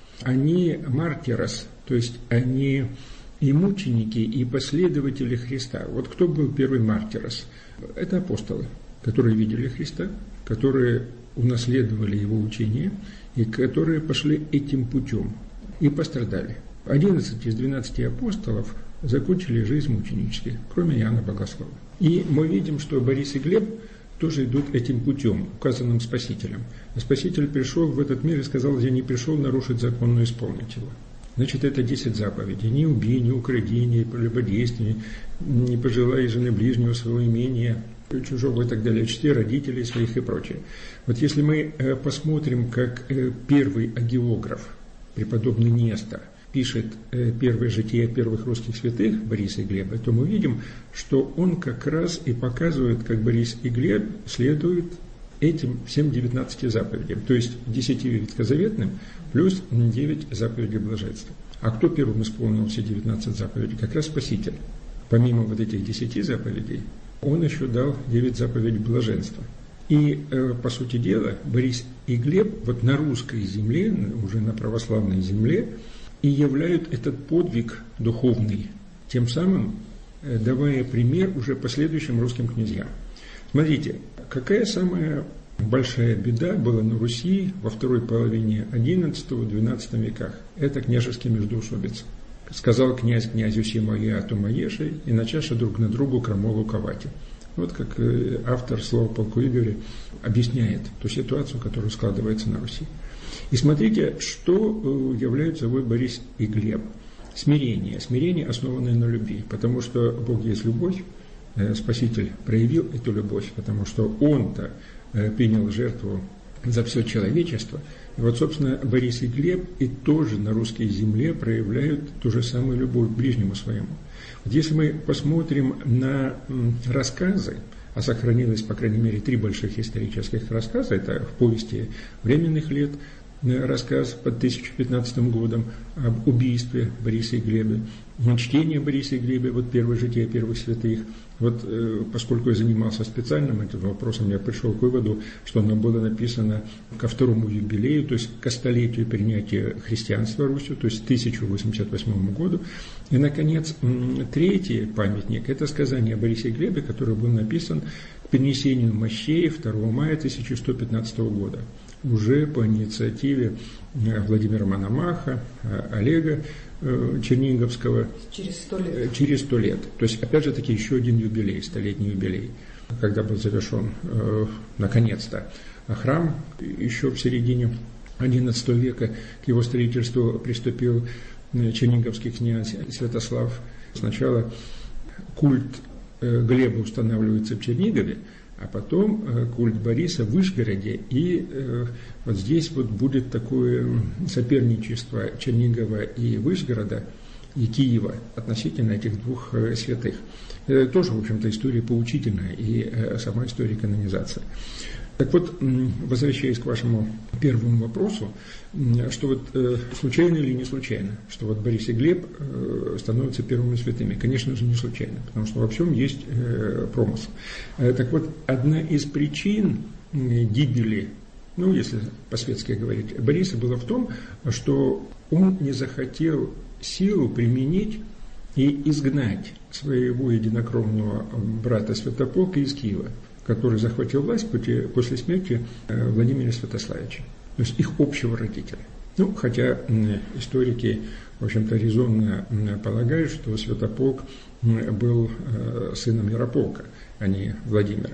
Они мартирос, то есть они и мученики, и последователи Христа. Вот кто был первый мартирос? Это апостолы, которые видели Христа, которые унаследовали его учение и которые пошли этим путем и пострадали. одиннадцать из двенадцати апостолов закончили жизнь мученически, кроме Иоанна Богослова. И мы видим, что Борис и Глеб тоже идут этим путем, указанным Спасителем. Спаситель пришел в этот мир и сказал: я не пришел нарушить закон, но исполнить его. Значит, это десять заповедей. Не убей, не укради, не прелюбодействуй, не пожелай жены ближнего своего имения, чужого и так далее, чти родителей своих и прочее. Вот если мы посмотрим, как первый агеограф, преподобный Нестор, пишет первое житие первых русских святых Бориса и Глеба, то мы видим, что он как раз и показывает, как Борис и Глеб следуют этим всем девятнадцати заповедям, то есть десяти ветхозаветным плюс девять заповедей блаженства. А кто первым исполнил все девятнадцать заповедей? Как раз Спаситель. Помимо вот этих десяти заповедей, он еще дал девять заповедей блаженства. И, по сути дела, Борис и Глеб вот на русской земле, уже на православной земле, и являют этот подвиг духовный, тем самым давая пример уже последующим русским князьям. Смотрите, какая самая большая беда была на Руси во второй половине одиннадцатого-двенадцатого веках? Это княжеские междоусобицы. Сказал князь князю «Симоя, Тумаеши, и начаша друг на другу крамолу ковати». Вот как автор слова полку Игоря объясняет ту ситуацию, которая складывается на Руси. И смотрите, что являют собой Борис и Глеб. Смирение. Смирение, основанное на любви. Потому что Бог есть любовь. Спаситель проявил эту любовь, потому что Он-то принял жертву за все человечество. И вот, собственно, Борис и Глеб и тоже на русской земле проявляют ту же самую любовь к ближнему своему. Вот если мы посмотрим на рассказы, а сохранилось, по крайней мере, три больших исторических рассказа, это в повести временных лет, рассказ под тысяча пятнадцатым годом об убийстве Бориса и Глеба, чтение Бориса и Глеба, вот первое житие первых святых. Вот э, поскольку я занимался специальным этим вопросом, я пришел к выводу, что оно было написано ко второму юбилею, то есть ко столетию принятия христианства Русью, то есть к тысяча восемьдесят восьмому году. И, наконец, м, третий памятник – это сказание о Борисе и Глебе, который был написан к перенесению мощей второго мая тысяча сто пятнадцатого года. Уже по инициативе Владимира Мономаха, Олега Черниговского. Через сто лет. Через сто лет. То есть, опять же таки, еще один юбилей, столетний юбилей, когда был завершен, э, наконец-то, храм. Еще в середине одиннадцатого века к его строительству приступил черниговский князь Святослав. Сначала культ э, Глеба устанавливается в Чернигове, а потом э, культ Бориса в Вышгороде, и э, вот здесь вот будет такое соперничество Чернигова и Вышгорода, и Киева относительно этих двух э, святых. Это тоже, в общем-то, история поучительная, и э, сама история канонизации. Так вот, возвращаясь к вашему первому вопросу, что вот э, случайно или не случайно, что вот Борис и Глеб э, становятся первыми святыми? Конечно же, не случайно, потому что во всем есть э, промысл. Э, так вот, одна из причин э, гибели, ну, если по-светски говорить, Бориса была в том, что он не захотел силу применить и изгнать своего единокровного брата Святополка из Киева, который захватил власть после смерти Владимира Святославича, то есть их общего родителя. Ну, хотя историки, в общем-то, резонно полагают, что Святополк был сыном Ярополка, а не Владимира.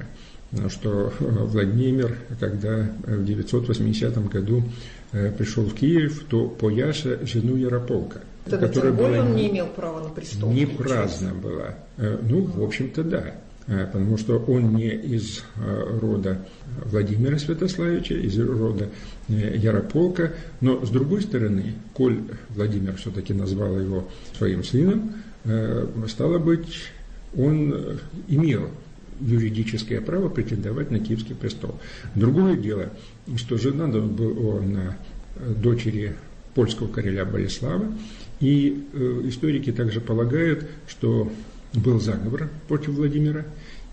что Владимир, когда в девятьсот восьмидесятом году пришел в Киев, то Пояша жену Ярополка, Тогда которая тем более была он не имел права на престол. не праздна была. Ну, в общем-то, да. Потому что он не из рода Владимира Святославича, из рода Ярополка. Но, с другой стороны, коль Владимир все-таки назвал его своим сыном, стало быть, он имел юридическое право претендовать на Киевский престол. Другое дело, что женат он был на дочери польского короля Болеслава, и историки также полагают, что был заговор против Владимира,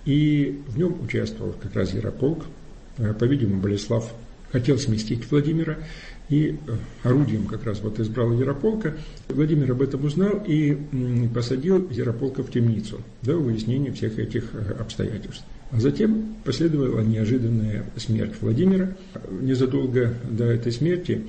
и в нем участвовал как раз Ярополк. По-видимому, Болеслав хотел сместить Владимира, и орудием как раз вот избрал Ярополка. Владимир об этом узнал и посадил Ярополка в темницу до выяснения всех этих обстоятельств. А затем последовала неожиданная смерть Владимира. Незадолго до этой смерти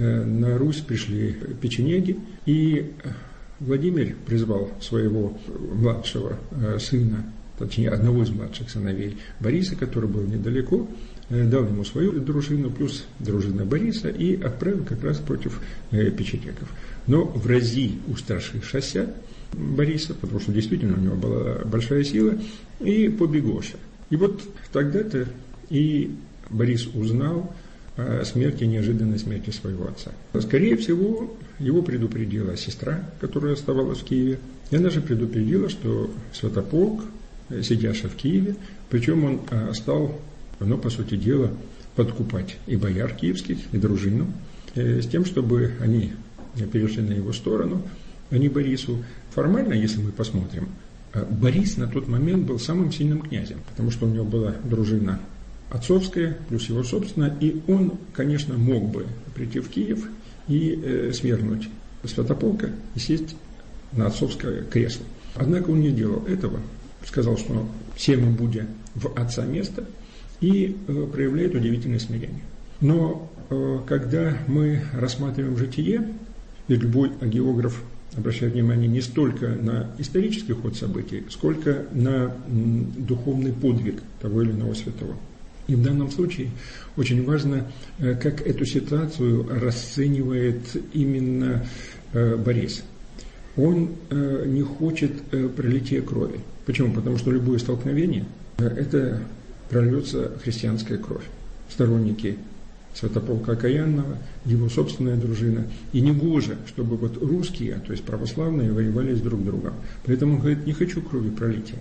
на Русь пришли печенеги, и Владимир призвал своего младшего сына, точнее одного из младших сыновей Бориса, который был недалеко, дал ему свою дружину, плюс дружина Бориса, и отправил как раз против печенегов. Но в рази устрашившись Бориса, потому что действительно у него была большая сила, и побегоша. И вот тогда-то и Борис узнал о смерти, неожиданной смерти своего отца. Скорее всего, его предупредила сестра, которая оставалась в Киеве, и она же предупредила, что Святополк, сидящий в Киеве, причем он стал, ну, по сути дела, подкупать и бояр киевских, и дружину, с тем, чтобы они перешли на его сторону, а не Борису. Формально, если мы посмотрим, Борис на тот момент был самым сильным князем, потому что у него была дружина отцовская, плюс его собственная, и он, конечно, мог бы прийти в Киев и э, свергнуть Святополка и сесть на отцовское кресло. Однако он не делал этого, сказал, что всем будет в отца место, и э, проявляет удивительное смирение. Но э, когда мы рассматриваем житие, и любой географ обращает внимание не столько на исторический ход событий, сколько на м, духовный подвиг того или иного святого. И в данном случае очень важно, как эту ситуацию расценивает именно Борис. Он не хочет пролития крови. Почему? Потому что любое столкновение – это прольется христианская кровь. Сторонники Святополка Окаянного, его собственная дружина. И не гоже, чтобы вот русские, то есть православные, воевали с друг другом. Поэтому он говорит, не хочу крови пролития.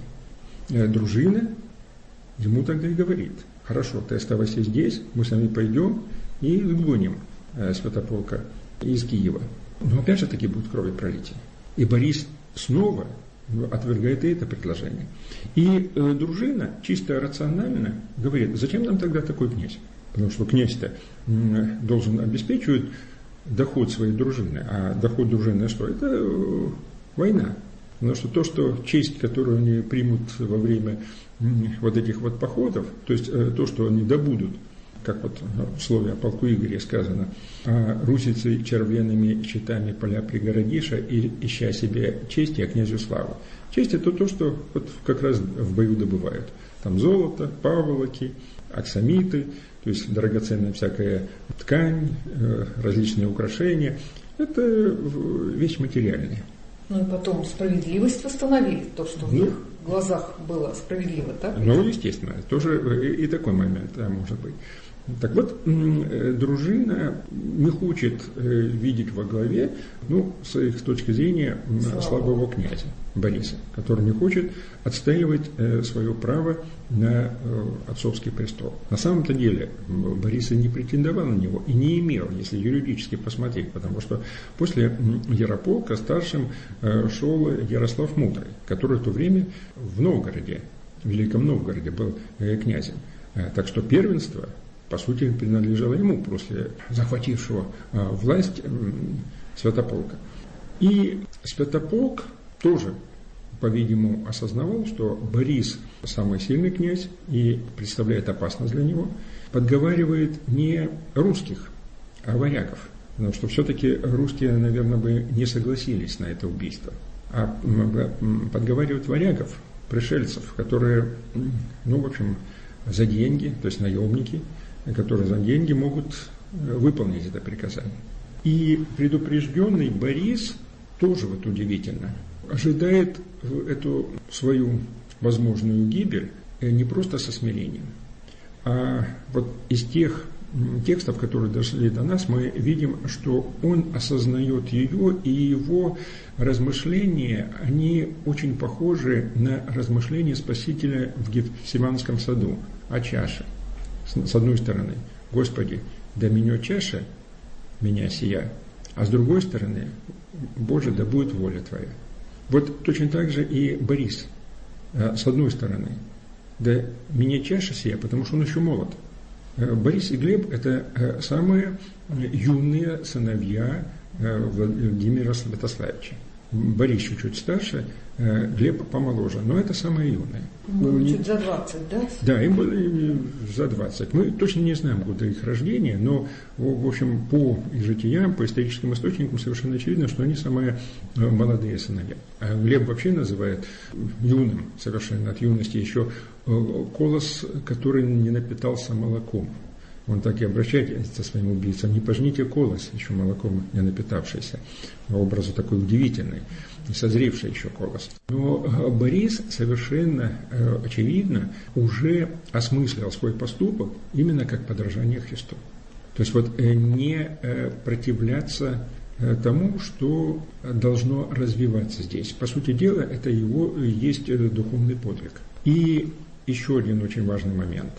Дружина ему тогда и говорит, хорошо, ты оставайся здесь, мы с вами пойдем и выгоним Святополка из Киева. Но опять же таки будет кровопролитие. И Борис снова отвергает и это предложение. И э, дружина чисто рационально говорит, зачем нам тогда такой князь? Потому что князь-то э, должен обеспечивать доход своей дружины. А доход дружины что? Это э, война. Потому что то, что честь, которую они примут во время э, вот этих вот походов, то есть э, то, что они добудут, как вот в слове о полку Игоря сказано, а русицы червленными щитами поля пригородиша, и ища себе честь, а князю славу. Честь – это то, что вот как раз в бою добывают. Там золото, паволоки, аксамиты, то есть драгоценная всякая ткань, различные украшения. Это вещь материальная. Ну и потом справедливость восстановили, то, что в ну, их глазах было справедливо, так? Ну, естественно, тоже и, и такой момент да, может быть. Так вот, дружина не хочет видеть во главе, ну, с их точки зрения, Слава. слабого князя Бориса, который не хочет отстаивать свое право на отцовский престол. На самом-то деле Борис и не претендовал на него и не имел, если юридически посмотреть, потому что после Ярополка старшим шел Ярослав Мудрый, который в то время в Новгороде, в Великом Новгороде был князем. Так что первенство, по сути, принадлежало ему после захватившего а, власть м, Святополка. И Святополк тоже, по-видимому, осознавал, что Борис самый сильный князь и представляет опасность для него, подговаривает не русских, а варягов. Потому что все-таки русские, наверное, бы не согласились на это убийство. А м, подговаривает варягов, пришельцев, которые, ну, в общем, за деньги, то есть наемники, которые за деньги могут выполнить это приказание. И предупрежденный Борис, тоже вот удивительно, ожидает эту свою возможную гибель не просто со смирением, а вот из тех текстов, которые дошли до нас, мы видим, что он осознает ее, и его размышления, они очень похожи на размышления Спасителя в Гефсиманском саду о чаше. С одной стороны, Господи, да минет чаша меня сия, а с другой стороны, Боже, да будет воля Твоя. Вот точно так же и Борис. С одной стороны, да минет чаша сия, потому что он еще молод. Борис и Глеб – это самые юные сыновья Владимира Святославича. Борис чуть-чуть старше, Глеб помоложе, но это самые юные. Ну, чуть за двадцать, да? Да, им было за двадцать. Мы точно не знаем года их рождения, но, в общем, по житиям, по историческим источникам совершенно очевидно, что они самые молодые сыновья. А Глеб вообще называет юным, совершенно от юности, еще колос, который не напитался молоком. Он так и обращается со своим убийцам: не пожните колос, еще молоком не напитавшийся. Образу такой удивительный, не созревший еще колос. Но Борис совершенно очевидно уже осмыслил свой поступок именно как подражание Христу. То есть вот не противляться тому, что должно развиваться здесь. По сути дела, это его есть духовный подвиг. И еще один очень важный момент.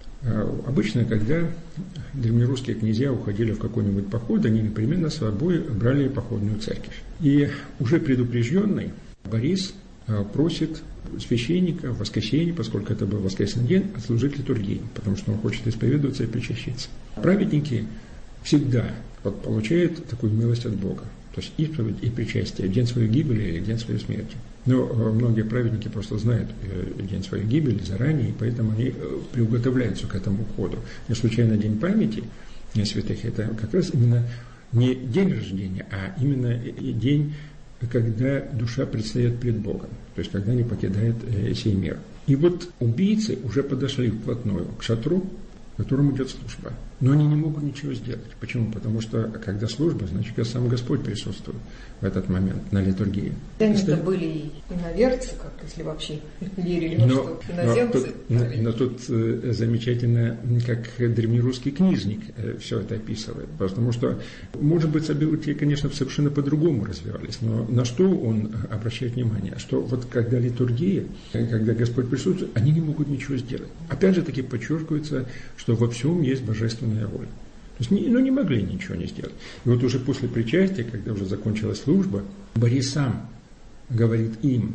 Обычно, когда древнерусские князья уходили в какой-нибудь поход, они непременно с собой брали походную церковь. И уже предупрежденный Борис просит священника в воскресенье, поскольку это был воскресный день, отслужить литургию, потому что он хочет исповедоваться и причащиться. Праведники всегда вот, получают такую милость от Бога. То есть исповедь и причастие, день своей гибели или день своей смерти. Но многие праведники просто знают день своей гибели заранее, и поэтому они приуготовляются к этому уходу. Не случайно день памяти святых – это как раз именно не день рождения, а именно день, когда душа предстает пред Богом, то есть когда они покидают сей мир. И вот убийцы уже подошли вплотную к шатру, в котором идет служба. Но они не могут ничего сделать. Почему? Потому что, когда служба, значит, сам Господь присутствует в этот момент на литургии. Они-то были иноверцы, как если вообще верили, но, что иноземцы. Но тут, но тут э, замечательно, как древнерусский книжник э, все это описывает. Потому что, может быть, события, конечно, совершенно по-другому развивались. Но на что он обращает внимание? Что вот когда литургия, когда Господь присутствует, они не могут ничего сделать. Опять же таки подчеркивается, что во всем есть божественная воля. То есть, ну, не могли ничего не сделать. И вот уже после причастия, когда уже закончилась служба, Борис сам говорит им: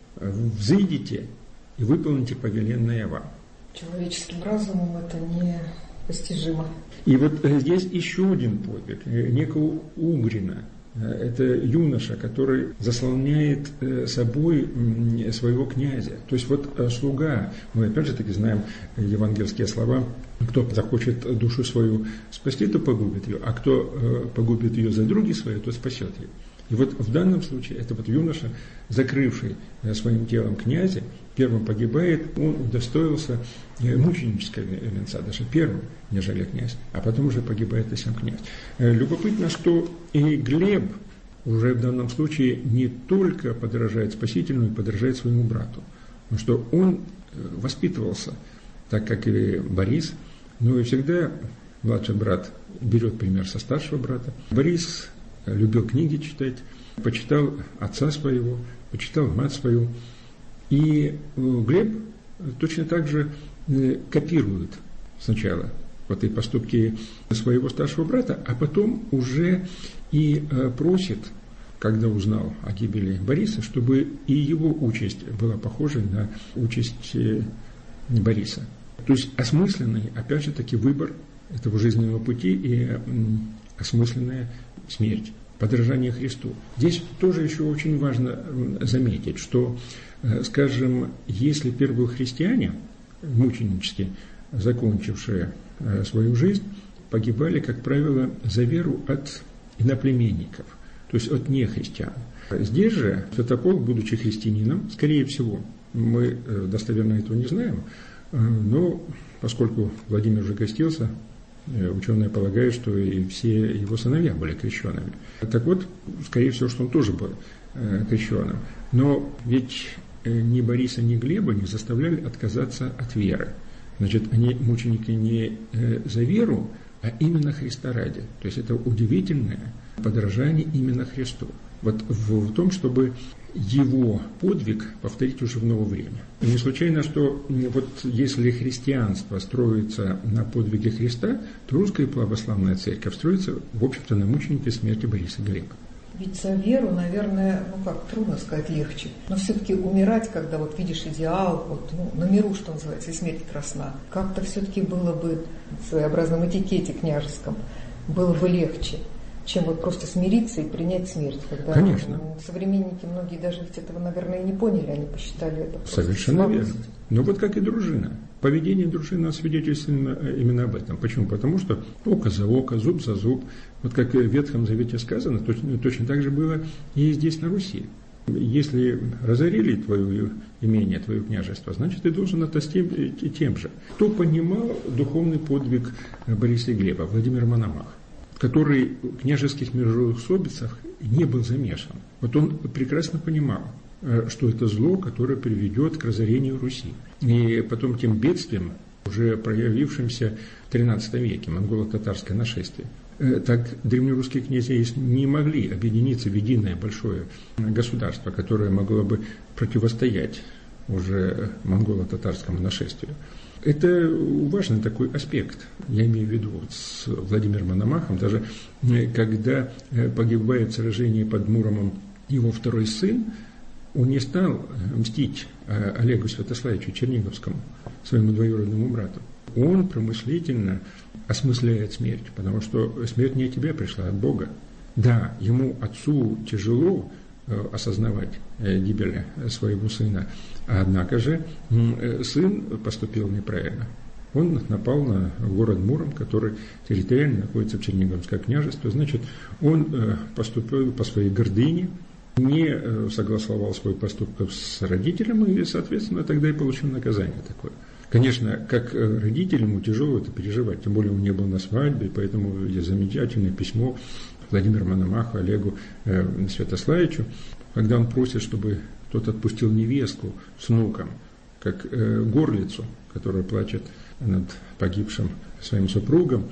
взыдите и выполните повеленное вам. Человеческим разумом это непостижимо. И вот здесь еще один подвиг некого Угрина. Это юноша, который заслоняет собой своего князя. То есть вот слуга, мы опять же таки знаем евангельские слова: кто захочет душу свою спасти, то погубит ее, а кто погубит ее за други свои, то спасет ее. И вот в данном случае это вот юноша, закрывший своим телом князя, первым погибает, он удостоился мученического венца, даже первым, нежели князь, а потом уже погибает и сам князь. Любопытно, что и Глеб уже в данном случае не только подражает Спасителю, но и подражает своему брату, потому что он воспитывался, так как и Борис, но и всегда младший брат берет пример со старшего брата. Борис любил книги читать, почитал отца своего, почитал мать свою. И Глеб точно так же копирует сначала вот и поступки своего старшего брата, а потом уже и просит, когда узнал о гибели Бориса, чтобы и его участь была похожей на участь Бориса. То есть осмысленный, опять же таки, выбор этого жизненного пути и осмысленная смерть, подражание Христу. Здесь тоже еще очень важно заметить, что, скажем, если первые христиане, мученически закончившие свою жизнь, погибали, как правило, за веру от иноплеменников, то есть от нехристиан. Здесь же Святополк, будучи христианином, скорее всего, мы достоверно этого не знаем, Но поскольку Владимир уже крестился, ученые полагают, что и все его сыновья были крещенными. Так вот, скорее всего, что он тоже был крещенным. Но ведь ни Бориса, ни Глеба не заставляли отказаться от веры. Значит, они мученики не за веру, а именно Христа ради. То есть это удивительное подражание именно Христу. Вот в, в том, чтобы его подвиг повторить уже в новое время. И не случайно, что вот если христианство строится на подвиге Христа, то русская православная церковь строится, в общем-то, на мученике смерти Бориса Глеба. Ведь за веру, наверное, ну как, трудно сказать, легче. Но все-таки умирать, когда вот видишь идеал, вот, ну, на миру, что называется, и смерть красна, как-то все-таки было бы в своеобразном этикете княжеском, было бы легче, чем вот просто смириться и принять смерть. Когда, конечно. Ну, современники многие даже ведь этого, наверное, и не поняли, они посчитали это просто совершенно верно. Но вот как и дружина. Поведение дружины свидетельствует именно об этом. Почему? Потому что око за око, зуб за зуб. Вот как в Ветхом Завете сказано, точно, точно так же было и здесь, на Руси. Если разорили твое имение, твое княжество, значит, ты должен отомстить тем же. Кто понимал духовный подвиг Бориса и Глеба? Владимир Мономах, который в княжеских междоусобицах не был замешан. Вот он прекрасно понимал, что это зло, которое приведет к разорению Руси. И потом тем бедствием, уже проявившимся в тринадцатом веке, монголо-татарское нашествие. Так древнерусские князья не могли объединиться в единое большое государство, которое могло бы противостоять уже монголо-татарскому нашествию. Это важный такой аспект, я имею в виду вот с Владимиром Мономахом, даже когда погибает в сражении под Муромом его второй сын, он не стал мстить Олегу Святославичу Черниговскому, своему двоюродному брату. Он промыслительно осмысляет смерть, потому что смерть не от тебя пришла, а от Бога. Да, ему, отцу, тяжело осознавать гибель своего сына, однако же сын поступил неправильно. Он напал на город Муром, который территориально находится в Черниговском княжестве. Значит, он поступил по своей гордыне, не согласовал свой поступок с родителем и, соответственно, тогда и получил наказание такое. Конечно, как родителям ему тяжело это переживать, тем более он не был на свадьбе, поэтому есть замечательное письмо Владимира Мономаха Олегу э, Святославичу, когда он просит, чтобы тот отпустил невестку с внуком, как э, горлицу, которая плачет над погибшим своим супругом,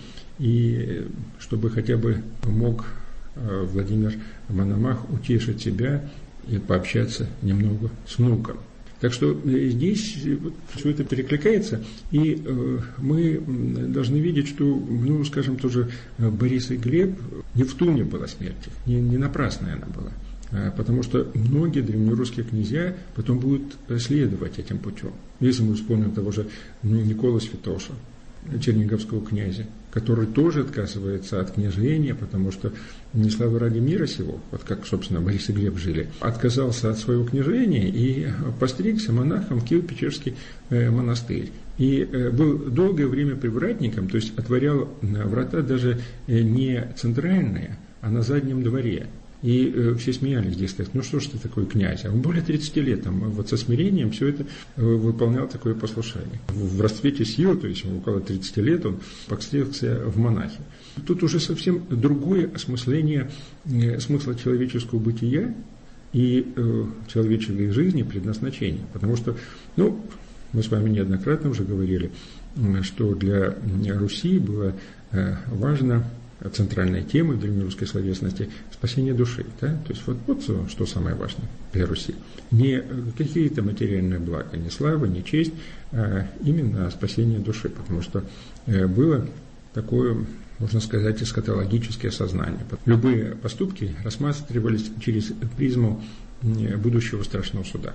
и чтобы хотя бы мог э, Владимир Мономах утешить себя и пообщаться немного с внуком. Так что здесь вот, все это перекликается, и э, мы должны видеть, что, ну, скажем, тоже Борис и Глеб, не в туне была смерть, не, не напрасная она была, а, потому что многие древнерусские князья потом будут следовать этим путем. Если мы вспомним того же Николу Святоша, черниговского князя, который тоже отказывается от княжения, потому что не славы ради мира сего, вот как, собственно, Борис и Глеб жили, отказался от своего княжения и постригся монахом в Киево-Печерский монастырь. И был долгое время привратником, то есть отворял врата даже не центральные, а на заднем дворе. И э, все смеялись, дескать, ну что ж ты такой князь? А он более тридцати лет, там, вот со смирением все это э, выполнял такое послушание. В, в расцвете сил, то есть около тридцати лет, он постригся в монахи. Тут уже совсем другое осмысление э, смысла человеческого бытия и э, человеческой жизни, предназначения. Потому что, ну, мы с вами неоднократно уже говорили, э, что для Руси было э, важно... центральной темой древнерусской словесности спасение души. Да? То есть вот, вот что самое важное для Руси. Не какие-то материальные блага, не слава, не честь, а именно спасение души. Потому что было такое, можно сказать, эсхатологическое сознание. Любые поступки рассматривались через призму будущего страшного суда.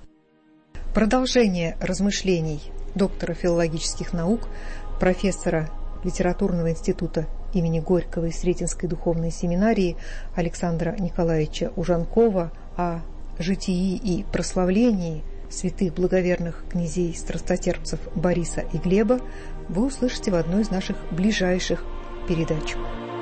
Продолжение размышлений доктора филологических наук, профессора Литературного института имени Горького и Сретенской духовной семинарии Александра Николаевича Ужанкова о житии и прославлении святых благоверных князей страстотерпцев Бориса и Глеба вы услышите в одной из наших ближайших передач.